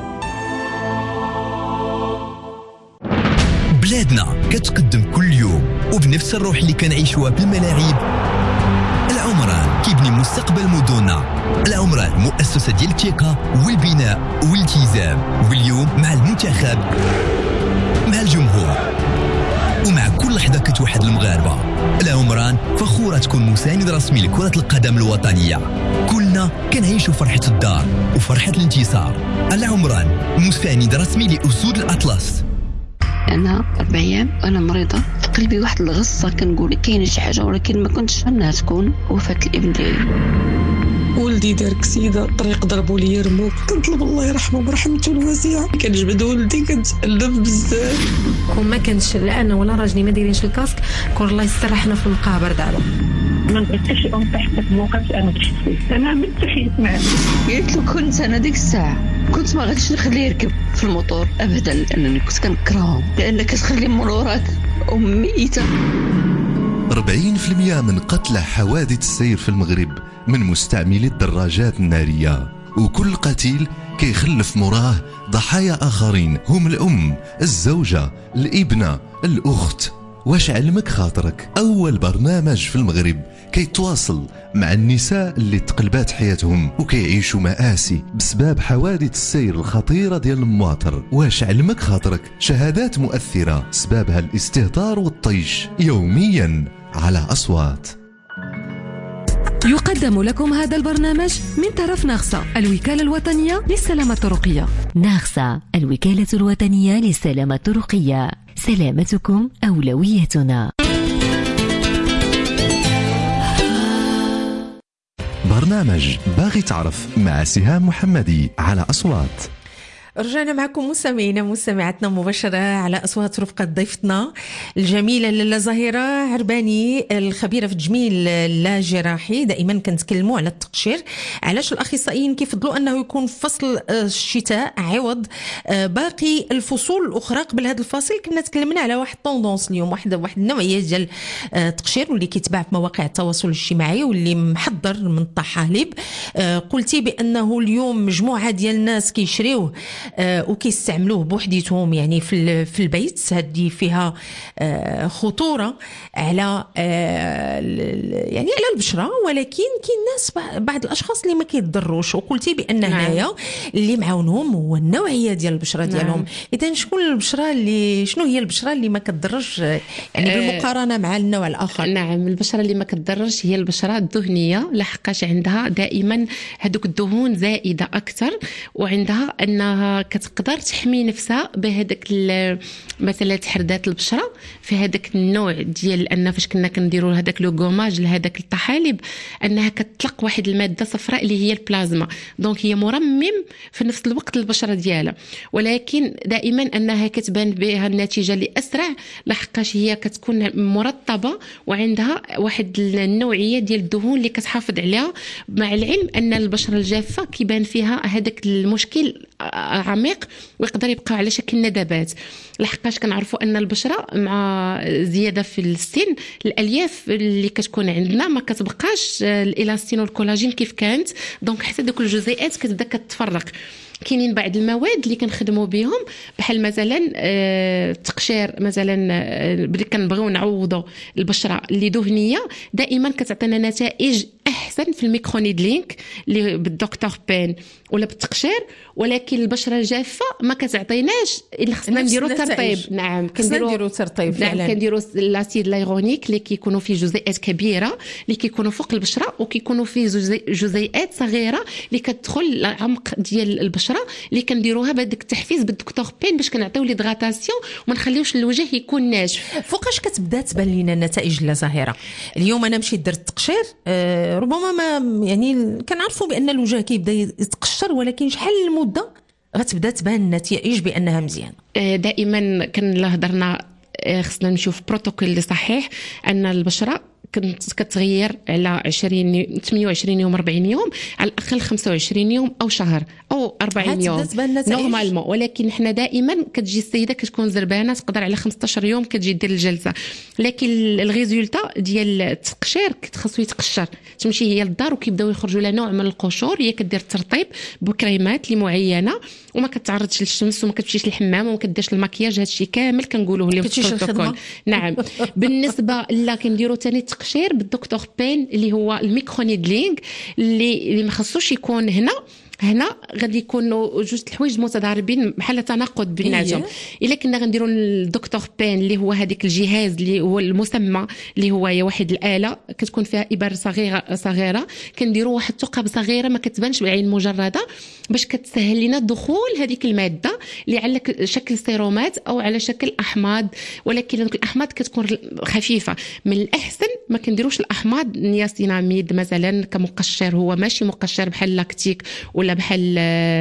بلادنا كتقدم كل يوم وبنفس الروح اللي كنعيشوها بالملاعب. العمران كيبني مستقبل مدننا. العمران مؤسسة ديال الثقة والبناء والالتزام، واليوم مع المنتخب مع الجمهور ومع كل لحظة كتوحد المغاربة. العمران فخورة تكون مساند رسمي لكرة القدم الوطنية. كلنا كنعيشوا فرحة الدار وفرحة الانتصار. العمران مساند رسمي لأسود الأطلس.
أنا أربع أيام أنا مريضة في قلبي واحد الغصة كنقول كاينة شي حاجة ولكن ما كنتش فهمها تكون وفاة الابن ديالي.
ولدي دار كسيدة الطريق ضربوا لي رموك كنطلب الله يرحمه برحمته الواسعة. كنجبد ولدي كنتألم بزاف.
كون ما كانش لا أنا ولا راجلي ما دايرينش الكاسك كون الله يسترحنا في المقابر دابا.
ما نقدرش أن تحت موقف أنا بشخصي أنا متحيت معاه.
قلت له كنت أنا ديك الساعة كنت ما غاديش نخليه يركب في الموتور أبدا لأنني كنت كنكرههم لأنك كتخلي من وراك أم ميتة.
أربعين بالمئة من قتلى حوادث السير في المغرب من مستعملي الدراجات النارية، وكل قتيل كيخلف مراه ضحايا آخرين هم الأم، الزوجة، الابنة، الأخت. واش علمك خاطرك أول برنامج في المغرب كيتواصل مع النساء اللي تقلبات حياتهم وكيعيشوا مآسي بسبب حوادث السير الخطيرة ديال المواطر. واش علمك خاطرك شهادات مؤثرة سببها الاستهتار والطيش يوميا على أصوات.
يقدم لكم هذا البرنامج من طرف ناغسا الوكالة الوطنية للسلامة الطرقية.
ناغسا الوكالة الوطنية للسلامة الطرقية، سلامتكم أولويتنا.
برنامج باغي تعرف مع سهام محمدي على أصوات.
رجعنا معكم مستمعينا مستمعاتنا مباشرة على أصوات رفقة ضيفتنا الجميلة لاله زهيرة عرباني، الخبيرة في التجميل اللاجراحي. دائما كنتكلموا على التقشير، علاش الأخصائيين كيفضلوا أنه يكون في فصل الشتاء عوض باقي الفصول الأخرى. قبل هذا الفاصل كنا تكلمنا على واحد طوندونس اليوم، واحد واحد النوعية ديال التقشير واللي كيتباع في مواقع التواصل الاجتماعي واللي محضر من طحالب. قلتي بأنه اليوم مجموعة ديال الناس كيشريوه آه وكيستعملوه بوحديتهم يعني في في البيت. هذه فيها آه خطوره على آه يعني على البشره، ولكن كاين ناس بعض الاشخاص اللي ما كيتضروش. وقلتي بان هنايا نعم. اللي معاونهم هو النوعيه ديال البشره ديالهم. نعم. اذا شكون البشره اللي شنو هي البشره اللي ما كتضرش يعني بالمقارنه مع النوع الاخر؟
نعم، البشره اللي ما كتضرش هي البشره الدهنيه، لحقاش عندها دائما هذوك الدهون زائده اكثر، وعندها انها كتقدر تحمي نفسها بهذاك مثلا تحردات البشره في هذاك النوع ديال ان فاش كنا كنديروا هذاك لو غوماج لهذاك الطحالب، انها كتطلق واحد الماده صفراء اللي هي البلازما. دونك هي مرمم في نفس الوقت البشره ديالها، ولكن دائما انها كتبان بها النتيجه اللي اسرع، لحقاش هي كتكون مرطبه وعندها واحد النوعيه ديال الدهون اللي كتحافظ عليها، مع العلم ان البشره الجافه كيبان فيها هذاك المشكل عميق ويقدر يبقى على شكل ندبات. لحقاش كنعرفوا ان البشره مع زياده في السن الالياف اللي كتكون عندنا ما كتبقاش الالاستين والكولاجين كيف كانت، دونك حتى دوك الجزيئات كتبدا كتفرق. كاينين بعض المواد اللي كنخدموا بهم بحال مثلا التقشير، مثلا بدي كنبغيو نعوضوا البشره اللي دهنيه، دائما كتعطينا نتائج احسن في الميكرونيدلينك اللي بالدكتور بين ولا بالتقشير، ولكن البشره الجافه ما كتعطيناش اللي خصنا نديروا ترطيب. نعم
كنديروا ترطيب فعلا.
نعم كنديروا لاسيد لايغونيك اللي كيكونوا فيه جزيئات كبيره اللي كيكونوا فوق البشره، وكيكونوا فيه جزيئات صغيره اللي كتدخل العمق ديال البشره اللي كنديروها بهذاك التحفيز بالدكتور بين باش كنعطيو ليدغاتاسيون وما نخليوش الوجه يكون ناشف.
فوقاش كتبدا تبان لينا النتائج لا ظاهره؟ اليوم انا مشيت درت التقشير، أه ربما ما يعني كنعرفوا بان الوجه كيبدا يتقشر، ولكن شحال المده غتبدا تبان النتائج بانها مزيانه؟
دائما كان هضرنا خصنا نشوف بروتوكول اللي صحيح ان البشره كنت كتغير على عشرين ثمانية وعشرين يوم أربعين يوم، على الاقل خمسة وعشرين يوم او شهر او أربعين يوم نورمالمون. ولكن حنا دائما كتجي السيده كتكون زربانه تقدر على خمسة عشر يوم كتجي دير الجلسه، لكن الريزولتا ديال التقشير خاصو يتقشر، تمشي هي للدار وكيبداو يخرجوا لها نوع من القشور، هي كدير الترطيب بكريمات اللي معينه وما كتعرضش للشمس وما كتمشيش للحمام وما كديرش المكياج. هادشي كامل كنقولوه لهم في البروتوكول. نعم. بالنسبه لا كنديروا ثاني التقشير بالدكتور بين اللي هو الميكرونيدلينغ اللي اللي ما خصوش يكون هنا هنا غادي يكونوا جوج الحوايج متضاربين بحال تناقض بيناتهم. الا كنا غنديروا الدكتور بين اللي هو هذيك الجهاز اللي هو المسمى اللي هو هي واحد الاله كتكون فيها ابر صغيره صغيره، كنديروا واحد الثقب صغيره ما كتبانش بالعين المجرده باش كتسهل لنا دخول هذيك الماده اللي على شكل سيرومات او على شكل احماض، ولكن الاحماض كتكون خفيفه. من الاحسن ما كنديروش الاحماض نياسيناميد مثلا كمقشر، هو ماشي مقشر بحال لاكتيك ولا بحال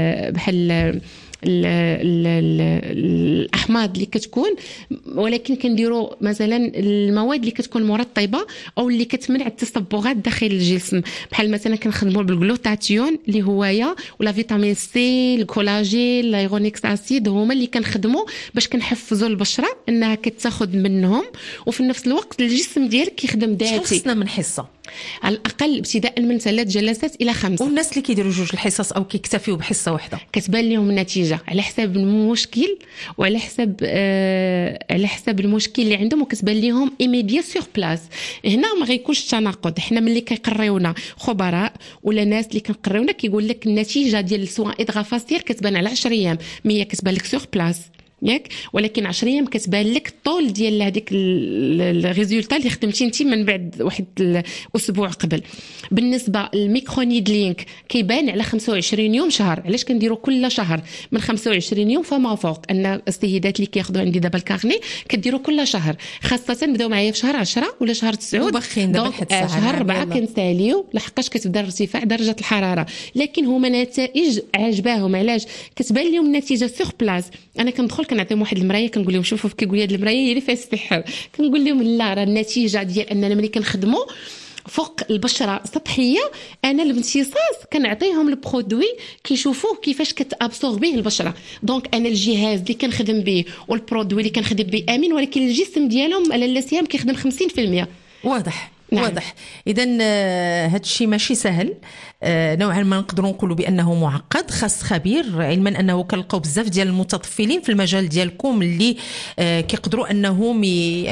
بحال ال ال ال الاحماض اللي كتكون، ولكن كنديروا مثلا المواد اللي كتكون مرطبه او اللي كتمنع التصبغات داخل الجسم، بحال مثلا كنخدموا بالغلوتاتيون اللي هو يا ولا فيتامين سي، الكولاجين، لايغونيك اسيد، هما اللي كنخدموا باش كنحفزوا البشره انها كتاخذ منهم، وفي نفس الوقت الجسم ديالك كيخدم ذاتي.
شحال خصنا من حصه؟
على الاقل ابتداء من ثلاث جلسات الى خمس.
والناس اللي كيديروا جوج الحصص او كيكتفيوا بحصه واحده
كتبان لهم النتيجه على حساب المشكل وعلى حساب آه على حساب المشكل اللي عندهم، وكتبان لهم ايميديا سور بلاص. هنا ما غيكونش تناقض. حنا ملي كيقريونا خبراء ولا ناس اللي كنقريونا كيقول لك النتيجه ديال السوا ادغا فاسير كتبان على عشرة ايام، مي كتبان لك سور بلاص ياك، ولكن عشرة ايام كتبان لك الطول ديال هذيك الريزولتا اللي خدمتي انت من بعد واحد الاسبوع قبل. بالنسبه للميكرونيدلينك كيبان على خمسة وعشرين يوم شهر. علاش كنديروا كل شهر من خمسة وعشرين يوم فما فوق؟ ان السيدات اللي كياخذوا عندي دابا الكارني كديروا كل شهر، خاصه بداو معايا في شهر عشرة ولا شهر تسعة دونك شهر أربعة كنساليو لحقاش كتبدا ارتفاع درجه الحراره، لكن هما نتائج عجباهم. علاش؟ كتبان لهم النتيجه سور بلاص. انا كندخل كنعطيهم واحد المرايه كنقول لهم شوفوا كيقول لي هذه المرايه هي اللي فيها السحر، كنقول لهم لا راه النتيجه ديال اننا ملي كنخدموا فوق البشره سطحيه، انا الامتصاص كنعطيهم البرودوي كيشوفوه كيفاش كتابسوربيه البشره. دونك انا الجهاز اللي كنخدم به والبرودوي اللي كنخدم به امين، ولكن الجسم ديالهم على اللسيام كيخدم خمسين بالمئة.
واضح.
نعم.
واضح. اذا هذا الشيء ماشي سهل، نوعا ما نقدروا نقولوا بانه معقد، خاص خبير، علما انه كنلقاو بزاف ديال المتطفلين في المجال ديالكم اللي كيقدروا انهم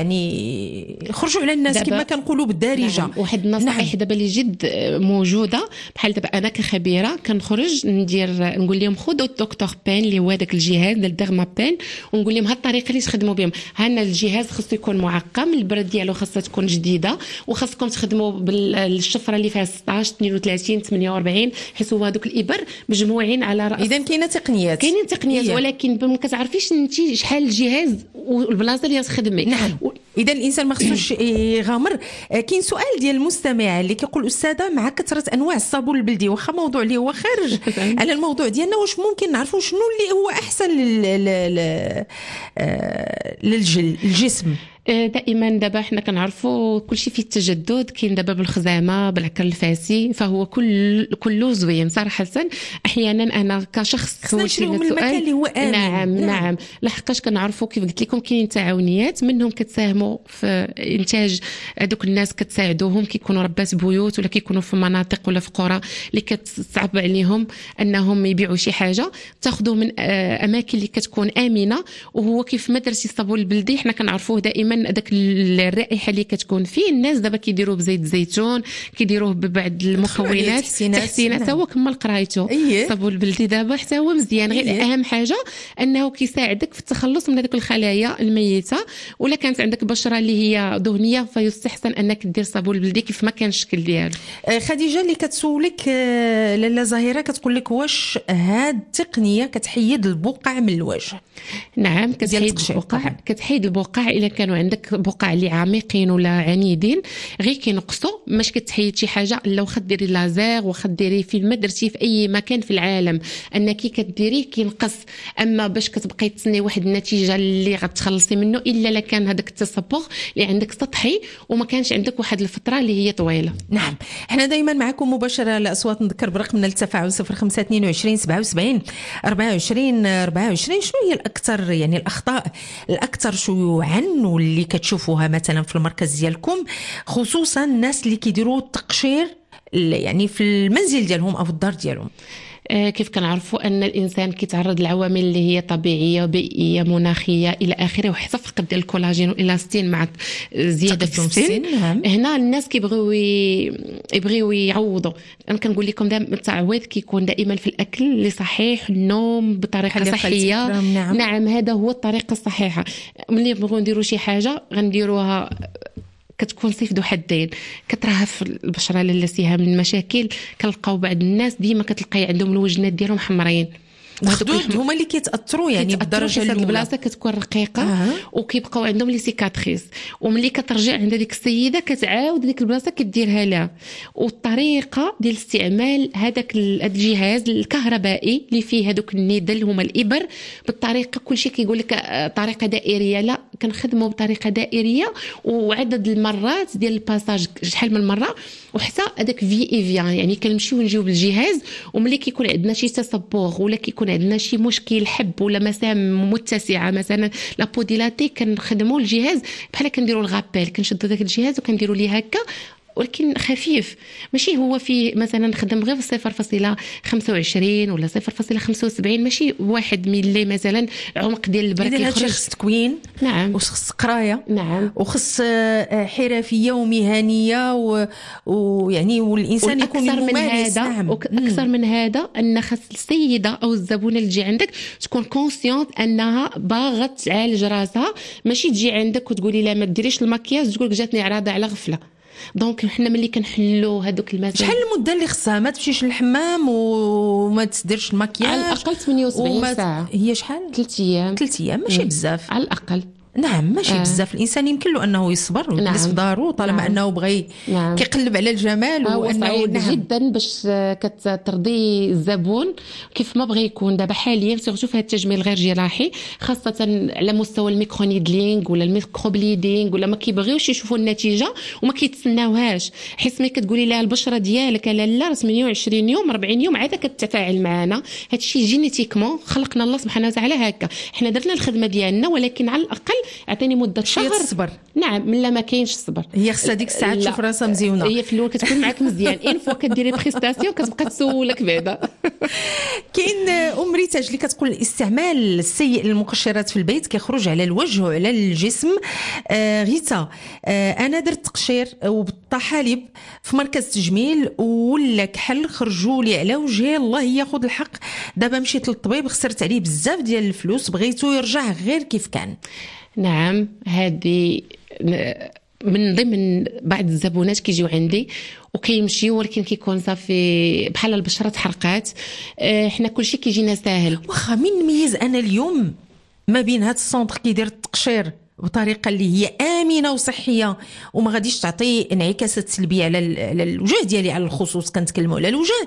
يعني يخرجوا على الناس كما كنقولوا بالدارجه.
نعم. واحد النصائح نعم. دابا اللي جد موجوده بحال دابا انا كخبيره كنخرج ندير نقول لهم خذوا الدكتور بين اللي هو داك الجهاز ديال الديرما بين، ونقول لهم هاد الطريقه اللي تخدموا بهم. هنا الجهاز خصو يكون معقم، البرد ديالو خاصها تكون جديده، وخاصكم تخدموا بالشفره اللي فيها ستطاش اثنين وثلاثين ثمانية وأربعين، حيت هو هذوك الابر مجموعين على راس.
اذا كاينه تقنيات
كاينين تقنيات إيه؟ ولكن ما كتعرفيش انت شحال الجهاز والبلاصه اللي تخدمي.
نعم. و... اذا الانسان ما خصوش يغامر. كاين سؤال ديال المستمع اللي كيقول استاذه مع كثره انواع الصابون البلدي، واخا موضوع اللي هو خارج على الموضوع ديالنا، واش ممكن نعرفوا شنو اللي هو احسن لل... لل... للجل الجسم؟
دائما دابا حنا كنعرفوا كلشي فيه التجدد. كاين دابا بالخزامه بالعكر الفاسي، فهو كل كله زوين صراحه. احيانا انا كشخص
سولتيني السؤال اللي هو آمن.
نعم نعم, نعم. لحقاش كنعرفوا كيف قلت لكم كاين تعاونيات منهم كتساهموا في انتاج هذوك الناس، كتساعدوهم كيكونوا ربات بيوت ولا كيكونوا في مناطق ولا في قرى اللي كتصعب عليهم انهم يبيعوا شي حاجه، تاخذوه من اماكن اللي كتكون امنه. وهو كيف ما درتي الصابون البلدي حنا كنعرفوه دائما داك الرائحه اللي كتكون فيه. الناس دابا كيديروه بزيت الزيتون، كيديروه ببعض المكونات تحسينات. حتى هو كمل قرايته الصابون البلدي دابا حتى هو مزيان. غير إيه؟ اهم حاجه انه كيساعدك في التخلص من هذوك الخلايا الميته. ولا كانت عندك بشره اللي هي دهنيه فيستحسن انك دير الصابون البلدي كيف ما كان الشكل ديالو.
خديجه اللي كتسولك لاله زهيره كتقول لك واش هاد التقنيه كتحيد البقع من الوجه؟
نعم كتحيد البقع، كتحيد البقع الا كانوا عندك بقع اللي عميقين ولا عنيدين غير كينقصوا. ماش كتحيد شي حاجه الا واخا ديري لازير، واخا ديري فيلم درتي في اي مكان في العالم انك كديريه كينقص. اما باش كتبقاي تسني واحد النتيجه اللي غتخلصي منه الا الا كان هذاك التصبغ اللي عندك سطحي وما كانش عندك واحد الفتره اللي هي طويله.
نعم. احنا دائما معكم مباشره الاصوات. نذكر برقمنا للتفاعل صفر خمسة اثنين وعشرين سبعة وسبعين أربعة وعشرين أربعة وعشرين. شنو هي الاكثر يعني الاخطاء الاكثر شيوعا واللي كتشوفوها مثلا في المركز ديالكم، خصوصا الناس اللي كيديروا التقشير يعني في المنزل ديالهم او في الدار ديالهم؟
كيف كنعرفوا ان الانسان كيتعرض لعوامل اللي هي طبيعيه بيئيه مناخيه الى اخره، وحتى فقد ديال الكولاجين والاستين مع زياده في السن. هنا الناس كيبغيو يبغيو يعوضوا. انا كنقول لكم دائما التعويض كيكون دائما في الاكل اللي صحيح، النوم بطريقه صحيه.
نعم.
نعم هذا هو الطريقه الصحيحه. ملي نبغيو نديروا شي حاجه غنديروها كتكون صيف ذو حدين، كترهف البشره للسيها من المشاكل. كنلقاو بعض الناس ديما كتلقاي عندهم الوجنات ديالهم حمرين،
الخدود هما اللي كيتاثروا يعني بالدرجه الاولى.
البلاصه كتكون رقيقه آه. وكيبقاو عندهم لي سيكاتريس، وملي كترجع عند هذيك السيده كتعاود ديك البلاصه كديرها لها. والطريقه ديال استعمال هذاك الجهاز الكهربائي اللي فيه هذوك الندل هما الابر بالطريقه كلشي كيقول لك طريقه دائريه، لا كنخدموا بطريقه دائريه وعدد المرات ديال الباساج شحال من مره، وحتى هذاك في اي فيان يعني كنمشيو نجيو بالجهاز. وملي كيكون عندنا شي تصبغ ولا كيكون عندنا شي مشكل حب ولا مسام متسعه مثلا لابو ديلاتي كنخدموا الجهاز بحال كنديروا الغابيل، كنشدوا داك الجهاز وكنديروا ليه هكا ولكن خفيف، ماشي هو فيه مثلا خدم غير صفر فاصلة خمسة وعشرين ولا صفر فاصلة خمسة وسبعين، ماشي واحد ملي مثلا عمق ديال البرك
يخرج. خص تكوين،
نعم،
وخص قرايه،
نعم،
وخص حرفيه ومهنيه و... ويعني والانسان يكون
ممارس.
نعم.
اكثر من هذا ان خص السيده او الزبونه اللي تجي عندك تكون كونسيونت انها باغا تعالج راسها، ماشي تجي عندك وتقولي لا ما ديريش المكياج تقولك جاتني عراضه على غفله. دونك حنا ملي كنحلوا هذوك المسائل،
شحال المده اللي خصها ما تمشيش للحمام وما تديرش المكياج؟
على الاقل ثمانية وسبعين وما... ساعه.
هي شحال؟
ثلاث ايام.
ثلاث ايام ماشي بزاف
على الاقل.
نعم ماشي آه. بزاف. الانسان يمكن له انه يصبر ويجلس في دارو طالما نعم. انه بغى
نعم.
كيقلب على الجمال
آه
وانه
نعم. جدا باش كترضي الزبون كيف ما بغى يكون. دابا حاليا سيرتو في هذا التجميل غير جراحي، خاصه على مستوى الميكرونيدلينغ ولا الميكروبليدينغ، ولا ما كيبغيوش يشوفوا النتيجه وما كيتسناوهاش. حيت ملي كتقولي لها البشره ديالك لا لا ثمانية وعشرين يوم أربعين يوم عاد كتتفاعل معنا. هادشي جينيتيكمون خلقنا الله سبحانه وتعالى هكا. حنا درنا الخدمه ديالنا، ولكن على الاقل عطيني مده شهر
الصبر.
نعم، من لا ما كاينش الصبر.
هي خصها ديك الساعه تشوف راسها مزيونه.
هي في الاول كتكون معك مزيان، ان فوا كديري بريستاسيون كتبقى تسولك بعدا.
كاين ام ريتاج اللي كتقول الاستعمال السيء للمقشرات في البيت كيخرج على الوجه وعلى الجسم. آه غيتا، آه انا درت تقشير وبالطحالب في مركز تجميل ولا كحل، خرجوا لي على وجهي الله ياخذ الحق. دابا مشيت للطبيب خسرت عليه بزاف ديال الفلوس، بغيتو يرجع غير كيف كان.
نعم، هذه من ضمن بعض الزبونات كيجيو عندي وكيمشيو ولكن كيكون صافي بحال البشره تحرقات. حنا كلشي كيجينا ساهل.
واخا مين نميز انا اليوم ما بين هذا السونتر كيدير التقشير بطريقه اللي هي امنه وصحيه وما غاديش تعطي انعكاسات سلبيه على الوجه ديالي على الخصوص، كنتكلموا على الوجه،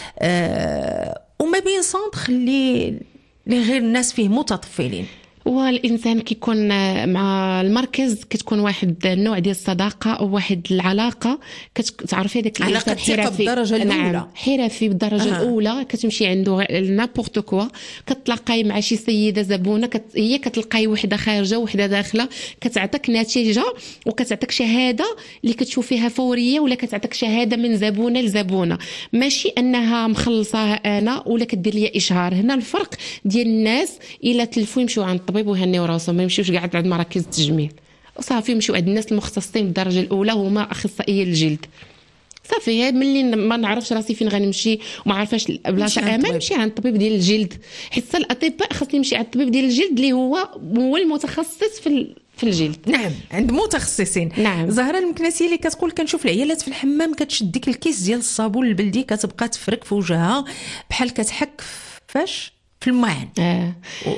أه وما بين سونتر اللي اللي غير الناس فيه متطفلين.
والإنسان كيكون مع المركز كتكون واحد النوع ديال الصداقة أو واحد العلاقة، كتعرفي هذاك
الإنسان حرفي بالدرجة الأولى.
نعم، حرفي بالدرجة آه. الأولى. كتمشي عنده نابورت كوا، كتلاقاي مع شي سيدة زبونة كت... هي كتلقاي وحدة خارجة وحدة داخلة، كتعطيك نتيجة وكتعطيك شهادة اللي كتشوفيها فورية، ولا كتعطيك شهادة من زبونة لزبونة، ماشي أنها مخلصاها أنا ولا كدير لي إشهار. هنا الفرق ديال الناس إلا تلفوا يمشيو عند الطبيب وهنيو راسهم، ما يمشيوش قاعد عند مراكز التجميل صافي، يمشيو عند الناس المختصين بالدرجه الاولى هما اخصائيه الجلد صافي. ملي ما نعرفش راسي فين غنمشي وما عارفاش بلاصه امان، نمشي عند الطبيب ديال الجلد. حتى الاطباء خاصني نمشي عند الطبيب ديال الجلد اللي هو هو المتخصص في في الجلد.
نعم، عند متخصصين.
نعم.
زهره المكناسي اللي كتقول كنشوف العيالات في الحمام كتشد ديك الكيس ديال الصابون البلدي كتبقى تفرك في وجهها بحال كتحك فاش في الماعن.
آه.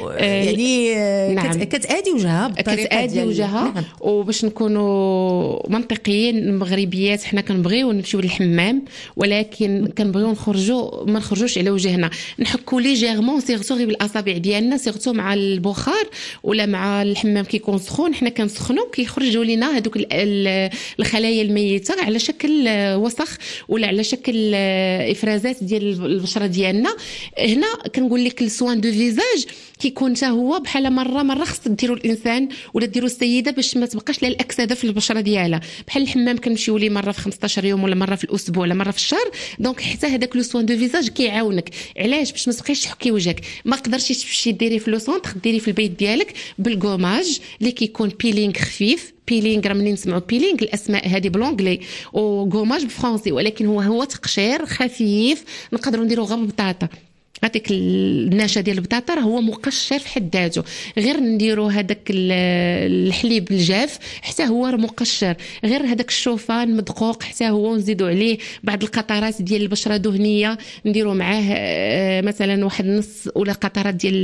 يعني نعم. كتأدي وجهها بطريقه
كتأدي وجهها. نعم. وباش نكونوا منطقيين المغربيات حنا كنبغيو نمشيو للحمام، ولكن كنبغيو نخرجوا ما نخرجوش على وجهنا، نحكوا ليجيرمون سيرتو غير بالاصابع ديالنا، سيرتو مع البخار ولا مع الحمام كيكون سخون حنا كنسخنوا كيخرجوا لنا هذوك الخلايا الميته على شكل وسخ ولا على شكل افرازات ديال البشره ديالنا. هنا كنقول لك سوان دو فيزاج كيكون حتى هو بحال مره مره خص ديرو الانسان ولا ديرو السيده باش ما تبقاش لها الاكسده في البشره ديالها. بحال الحمام كنمشيو ليه مره في خمسطاش يوم ولا مره في الاسبوع ولا مره في الشهر. دونك حتى هذاك لو سوان دو فيزاج كيعاونك. علاش؟ باش ما تبقايش تحكي وجهك. ما قدرتيش تمشي ديري في لو سونتر، ديري في البيت ديالك بالغوماج اللي كيكون بيلينغ خفيف. بيلينغ راه منين نسمعوا بيلينغ الاسماء هذه بلونغلي وغوماج بالفرنسي، ولكن هو هو تقشير خفيف نقدروا نديروا غير ببطاطا. هذيك النشا ديال البطاطا راه هو مقشر في حد ذاته، غير نديروا هذاك الحليب الجاف حتى هو راه مقشر، غير هذاك الشوفان مدقوق حتى هو، نزيدوا عليه بعض القطرات ديال البشره دهنيه نديروا معاه مثلا واحد نص ولا قطرات ديال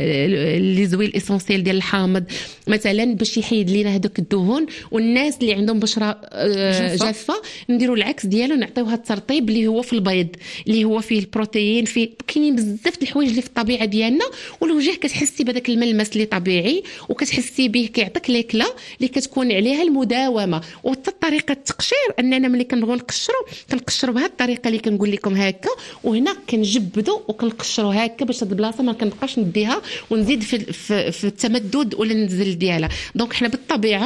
لي زويل اسونسيل ديال الحامض مثلا باش يحيد لينا هذوك الدهون. والناس اللي عندهم بشره جافه نديروا العكس ديالو، نعطيوها الترطيب اللي هو في البيض اللي هو فيه البروتين، فيه كاينين بزاف د الحوايج اللي في الطبيعه ديالنا، والوجه كتحسي بهذاك الملمس اللي طبيعي وكتحسي به كيعطيك ليكلا اللي كتكون عليها المداومه. وحتى طريقه التقشير اننا ملي كنبغيو نقشروا كنقشروا بهذه الطريقه اللي كنقول لكم هكا، وهنا كنجبدوا وكنقشروا هكا باش هاد البلاصه ما كنبقاش نديها ونزيد في, في, في التمدد ولا ننزل ديالها. دونك حنا بالطبيعه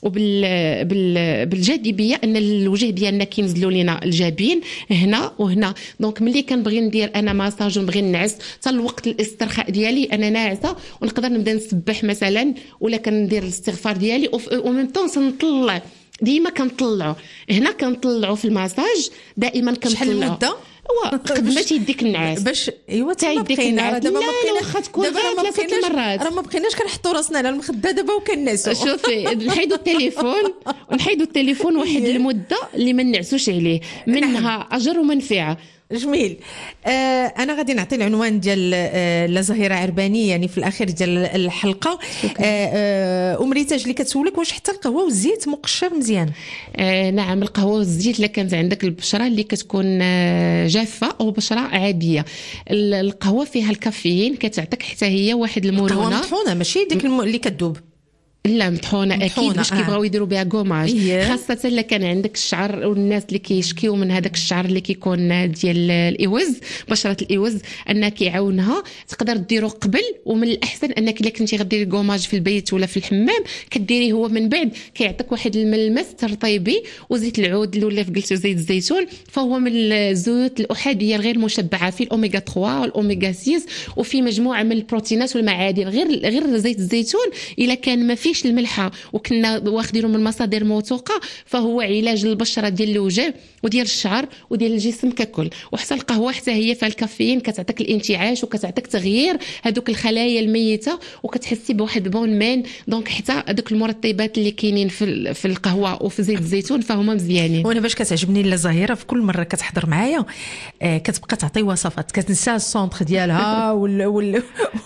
وبال بال بالجاذبيه ان الوجه ديالنا كينزلوا لينا الجبين هنا وهنا. دونك ملي كنبغي ندير انا ماساج ونبغي نعس حتى الوقت الاسترخاء ديالي انا ناعسه ونقدر نبدا نسبح مثلا ولا كندير الاستغفار ديالي وميم طون سنطلع. ديما كنطلعوا هنا كنطلعوا في الماساج دائما كنطلعوا.
شحال المده؟
هو قد ما تيديك النعاس
باش ايوا
تا يديك النعاس.
دابا ما
بقينا واخا تكون غير ثلاثه المرات
راه ما بقيناش كنحطوا راسنا على المخده دابا وكننسوا.
شوفي نحيدوا التليفون ونحيدوا التليفون واحد المده اللي ما نعسوش عليه منها اجر ومنفعه.
جميل. آه انا غادي نعطي العنوان ديال آه لزهيره عرباني يعني في الاخير ديال الحلقه. آه آه امريتاج اللي كتسولك واش حتى القهوه والزيت مقشر مزيان؟
آه نعم القهوه والزيت الا كانت عندك البشره اللي كتكون آه جافه او بشره عاديه. القهوه فيها الكافيين كتعطيك حتى هي واحد المرونه.
القهوه مطحونه ماشي ديك الم... اللي كتذوب
لا مطحونه, مطحونة اكيد باش كيبغاو يديروا بها كوماج.
إيه.
خاصه الا كان عندك الشعر والناس اللي كيشكيو من هذاك الشعر اللي كيكون ديال الاوز بشره الاوز انك كيعاونها تقدر ديرو قبل. ومن الاحسن انك الا كنتي غديري كوماج في البيت ولا في الحمام كديريه هو من بعد كيعطيك واحد الملمس ترطيبي. وزيت العود ولا في قلتو زيت الزيتون فهو من الزيوت الاحاديه الغير مشبعه في الاوميغا ثلاثة والاوميغا ستة وفي مجموعه من البروتينات والمعادن. غير غير زيت الزيتون الا كان ما فيه الملحه وكنا واخدينه من مصادر موثوقه فهو علاج للبشره ديال الوجه وديال الشعر وديال الجسم ككل. وحتى القهوه حتى هي فيها الكافيين كتعطيك الانتعاش وكتعطيك تغيير هذوك الخلايا الميته وكتحسي بواحد بون مان. دونك حتى هذوك المرطبات اللي كاينين في في القهوه وفي زيت الزيتون فهما مزيانين.
وانا باش كتعجبني لا زهيره في كل مره كتحضر معايا آه كتبقى تعطي وصفات كتنسى السونتر ديالها ولا ولا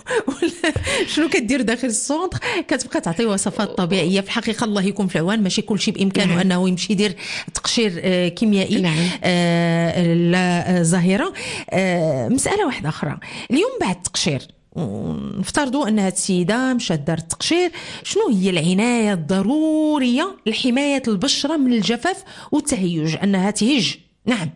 شنو كدير داخل السونتر كتبقى تعطي وصفات طبيعيه. في الحقيقه الله يكون في العوان ماشي كل شيء بامكانه نعم. انه يمشي يدير تقشير آه كيميائي.
نعم.
آه لا زهيره آه مساله واحده اخرى. اليوم بعد التقشير نفترضوا ان هاد السيده مشات دار التقشير شنو هي العنايه الضروريه لحمايه البشره من الجفاف والتهيج انها تهج؟ نعم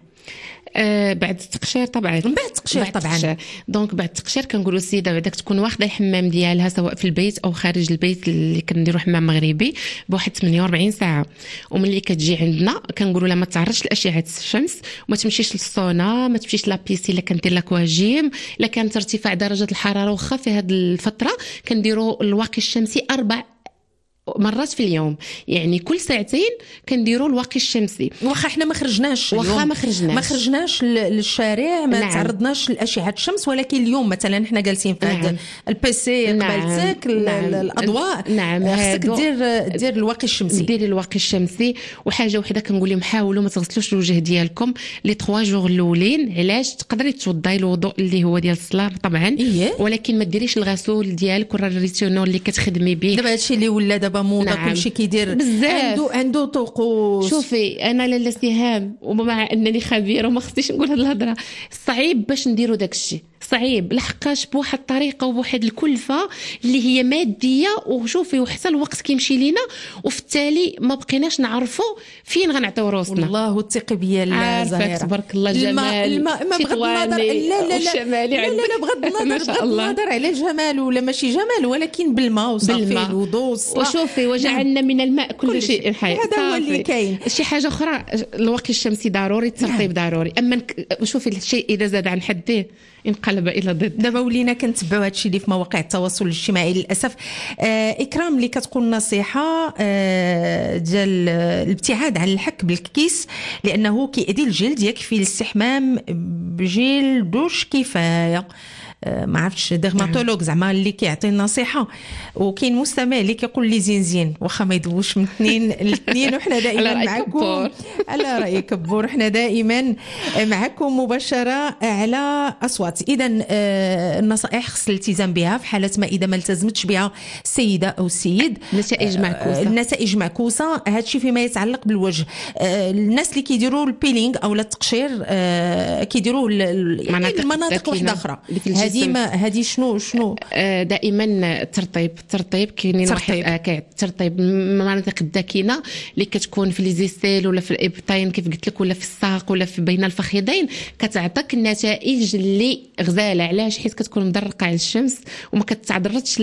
آه بعد التقشير طبعا
بعد التقشير طبعا.
دونك بعد التقشير كنقولوا السيده بعدك تكون واخده الحمام ديالها سواء في البيت او خارج البيت اللي كنديروا حمام مغربي بواحد ثمانية وأربعين ساعه. وملي كتجي عندنا كنقولوا لها ما تعرضش لاشعه الشمس وما تمشيش للصونا ما تمشيش لابيسي الا كندير لاكواجيم. الا كانت ارتفاع درجه الحراره واخا في هذه الفتره كنديروا الواقي الشمسي اربع مرات في اليوم يعني كل ساعتين كنديروا الواقي الشمسي.
واخا احنا ما خرجناش
واخا ما خرجناش
ما خرجناش للشارع ما نعم. تعرضناش لاشعه الشمس ولكن اليوم مثلا احنا جالسين في هذا نعم. البيسي قبالتك نعم. الاضواء
نعم
خصك دير دير الواقي الشمسي
ديري الواقي الشمسي. وحاجه وحده كنقول لهم حاولوا ما تغسلوش الوجه ديالكم لي ثلاثة جوغ الاولين. علاش؟ تقدري توضاي الوضوء اللي هو ديال الصلاه طبعا
إيه؟
ولكن ما ديريش الغسول ديالك ولا الريتينول اللي كتخدمي به.
دابا هادشي اللي ولا دابا موضه نعم. كلشي كيدير عنده عنده طقوس.
شوفي انا لاله سهام ومع انني خبيره وما خصنيش نقول هاد الهضره صعيب باش نديروا داك الشيء صعيب لحقاش بواحد الطريقه وبواحد الكلفه اللي هي ماديه. وشوفي وحتى الوقت كيمشي لينا وفي التالي ما بقيناش نعرفوا فين غنعطيو روسنا.
والله الثقه بيا
زهيره تبارك الله جمال
الماء ما بغض النظر لا لا لا
لا لا
لا بغض النظر بغض النظر على الجمال ولا ماشي جمال ولكن بالماء وصافي الوضوء.
وشوفي وجعلنا من الماء كل, كل شيء حي.
هذا هو اللي كاين.
شي حاجه اخرى الواقي الشمسي ضروري الترطيب ضروري. اما شوفي الشيء اذا زاد عن حده انقلب الى ضد.
دابا ولينا كنتبعوا هادشي اللي في مواقع التواصل الاجتماعي للاسف. آه اكرام اللي كتقول نصيحه آه ديال الابتعاد عن الحك بالكيس لانه كيأذي الجلد يكفي الاستحمام بجيل دوش كفايه. ما عرفتش ديرماتولوج زعما اللي كيعطي النصيحه. وكاين مستمع اللي كيقول لي زين زين واخا ما يدوش من اثنين الاثنين وحنا دائما معكم على راي كبور حنا دائما معكم مباشره على اصوات. اذا النصائح خص الالتزام بها في حاله ما اذا ما التزمتش بها السيده او السيد
نتائج معكوسه
النتائج معكوسه. هادشي فيما يتعلق بالوجه. الناس اللي كيديروا البيلينغ او التقشير كيديروا المناطق واحده اخرى ديما هذه شنو شنو
دائما الترطيب الترطيب كاينين واحد الترطيب المناطق الداكنه اللي كتكون في ليزيستيل ولا في الابطين كيف قلت لك ولا في الساق ولا في بين الفخذين كتعطيك النتائج اللي غزاله. علاش؟ حيت كتكون مدرقه على الشمس وما كتعرضش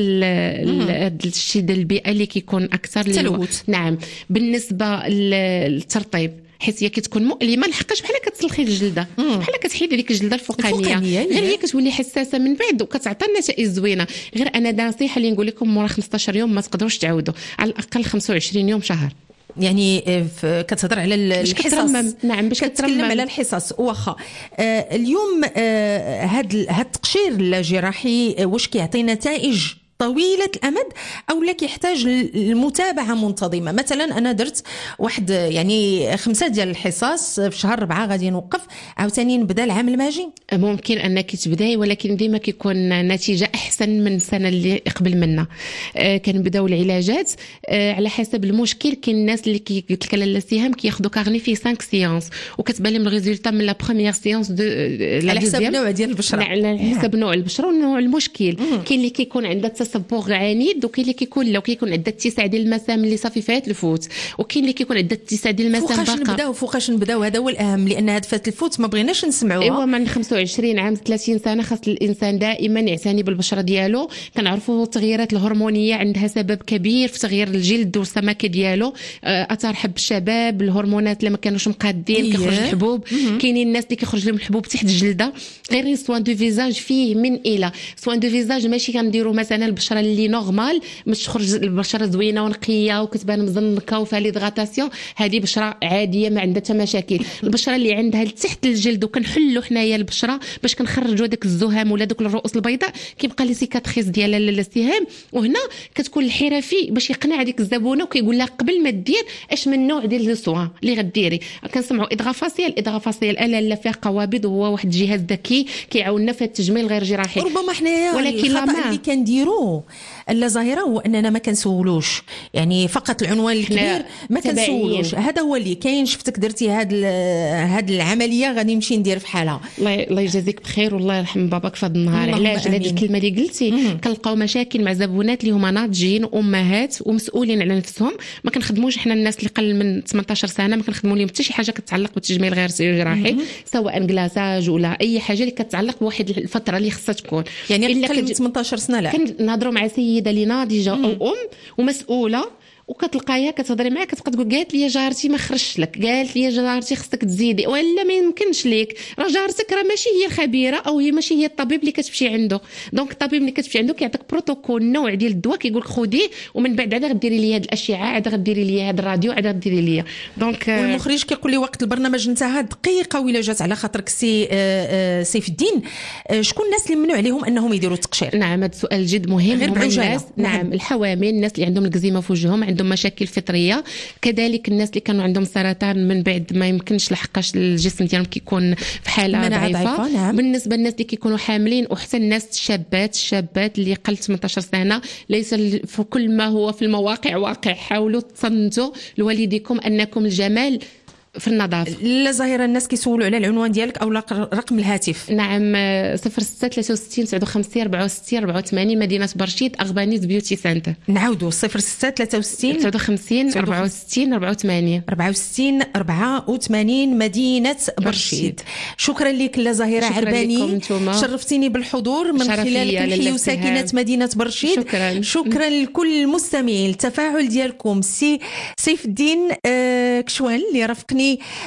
لهذا الشيء ديال البيئه اللي كيكون اكثر
تلوث.
نعم. بالنسبه للترطيب حيت هي كتكون مؤلمه لحقاش بحال كتسلخي الجلده بحال كتحيد هذيك الجلده الفوقانيه غير هي كتولي حساسه من بعد وكتعطي النتائج زوينه. غير انا نصيحه اللي نقول لكم مورا خمسطاش يوم ما تقدروش تعاودوا، على الاقل خمسة وعشرين يوم شهر.
يعني كتهضر على الحصص.
نعم باش
كتكلم على الحصص. واخا آه اليوم آه هاد هاد التقشير الجراحي واش كيعطي نتائج طويلة الأمد أو لا يحتاج المتابعة منتظمة؟ مثلا أنا درت واحد يعني خمسة ديال الحصص في شهر ربعة غادي نوقف عاوتاني نبدا العام الماجي.
ممكن أنك تبداي ولكن ديما كيكون نتيجة أحسن من السنة اللي قبل منا. آه كنبداو العلاجات آه على حسب المشكل. كاين الناس اللي قلت لك لاله سهام كياخذوا كارني فيه خمسة سيونس وكتبان لهم الريزولطا من لا بروميير سيونس دو
على حسب النوع ديال البشرة.
على حسب نوع البشرة ونوع المشكل. كاين اللي كيكون عندها تصبغ عنيد وكاين اللي كيكون لو كيكون عندها اتساع ديال المسام اللي صافي فات الفوت وكاين اللي كيكون عندها اتساع ديال المسام باقا.
فوقاش نبداو فوقاش نبداو هذا هو الاهم لان هاد فات الفوت ما بغيناش نسمعوها.
ايوا من خمسة وعشرين عام ثلاثين سنه خاص الانسان دائما يعتني بالبشره ديالو. كنعرفوا التغييرات الهرمونيه عندها سبب كبير في تغيير الجلد والسمكه ديالو. اثار حب الشباب الهرمونات اللي ما كانوش مقادين إيه. كيخرج الحبوب. كاينين الناس اللي كيخرج لهم الحبوب تحت الجلده. غير سوان دو فيزاج فيه من الى سوان دو فيزاج ماشي كنديروا مثلا البشره اللي نورمال باش تخرج البشره زوينه ونقيه وكتبان مزنقه وفيها ليدغاتاسيون. هذه بشره عاديه ما عندها حتى مشاكل. البشره اللي عندها تحت الجلد وكنحلوا حنايا البشره باش كنخرجوا داك الزهام ولا دوك الرؤوس البيضاء كيبقى لي سيكاتريس ديال الاستهام. وهنا كتكون الحرفي باش يقنع هذيك الزبونه وكيقول لها قبل ما دير اش من نوع ديال لو سوان اللي غديري. كنسمعوا ادغافاسيال ادغافاسيال الا لا فيها قوابض وهو واحد الجهاز ذكي كيعاوننا في التجميل غير جراحي.
ربما حنايا ولكن الخطا اللي كنديروه لا ظاهره هو اننا ما كنسولوش يعني فقط العنوان الكبير ما كنسولوش. هذا هو اللي كاين. شفتك درتي هاد هاد العمليه غادي نمشي ندير في حالها.
الله الله يجازيك بخير والله يرحم باباك في هذا النهار. علاش هذه الكلمه اللي قلتي كنلقاو مشاكل مع زبونات اللي هما ناضجين وامهات ومسؤولين على نفسهم. ما كنخدموش حنا الناس اللي قل من ثمانطاش سنه ما كنخدموا لهم حتى شي حاجه كتعلق بالتجميل غير جراحي سواء كلاساج ولا اي حاجه اللي كتعلق بواحد الفتره اللي خصها تكون
يعني اقل من ثمانطاش سنه. لا
كنهضروا مع سيده اللي ناضجه او ام ومسؤوله وكتلقايها كتهضري معاها كتبقى تقول قالت لي جارتي ما خرجش لك قالت لي جارتي خصك تزيدي ولا ما يمكنش ليك راه جارتك راه ماشي هي الخبيره او هي ماشي هي الطبيب اللي كتمشي عنده. دونك الطبيب اللي كتمشي عنده كيعطيك بروتوكول نوع ديال الدواء كيقول لك خديه ومن بعد عاد غديري لي هاد الاشعه عاد غديري لي هاد الراديو عاد غديري لي. دونك
والمخرج كيقول لي وقت البرنامج انتهى دقيقه ولا جات على خاطرك سي سيف الدين. شكون الناس اللي ممنوع عليهم انهم يديروا التقشير؟
نعم هذا سؤال جد مهم.
غير
الناس نعم الحوامل الناس اللي عندهم الكزيمه في وجههم عندهم مشاكل فطريه كذلك الناس اللي كانوا عندهم سرطان من بعد ما يمكنش لحقاش الجسم ديالهم كيكون في حاله ضعيفه.
نعم.
بالنسبه للناس اللي كيكونوا حاملين وحتى الناس الشابات الشابات اللي قل ثمانطاش سنه ليس في كل ما هو في المواقع واقع. حاولوا تصنتوا لوالديكم انكم الجمال في النظافه.
لا ظاهره الناس كيسولوا على العنوان ديالك او رقم الهاتف.
نعم صفر ستة ثلاثة وستين تسعة وخمسين أربعة وستين أربعة وثمانين مدينه برشيد اغبانيز بيوتي سنتر.
نعاودوا صفر ستة ثلاثة وستين
تسعة وخمسين أربعة وستين أربعة وثمانين
أربعة وستين أربعة وثمانين مدينه برشيد. شكرا لك لا ظاهره عرباني شرفتيني بالحضور من خلال تحيه وساكنه مدينه برشيد.
شكرا
شكرا لكل المستمعين. التفاعل ديالكم سي سيف الدين آه كشوان اللي رافقني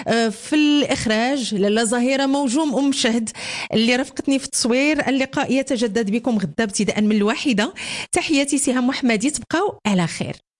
في الإخراج، لاله ظاهرة موجوم أم شهد اللي رافقتني في التصوير. اللقاء يتجدد بكم غدا ابتداء من الواحدة. تحياتي سهام محمدي، تبقاو على خير.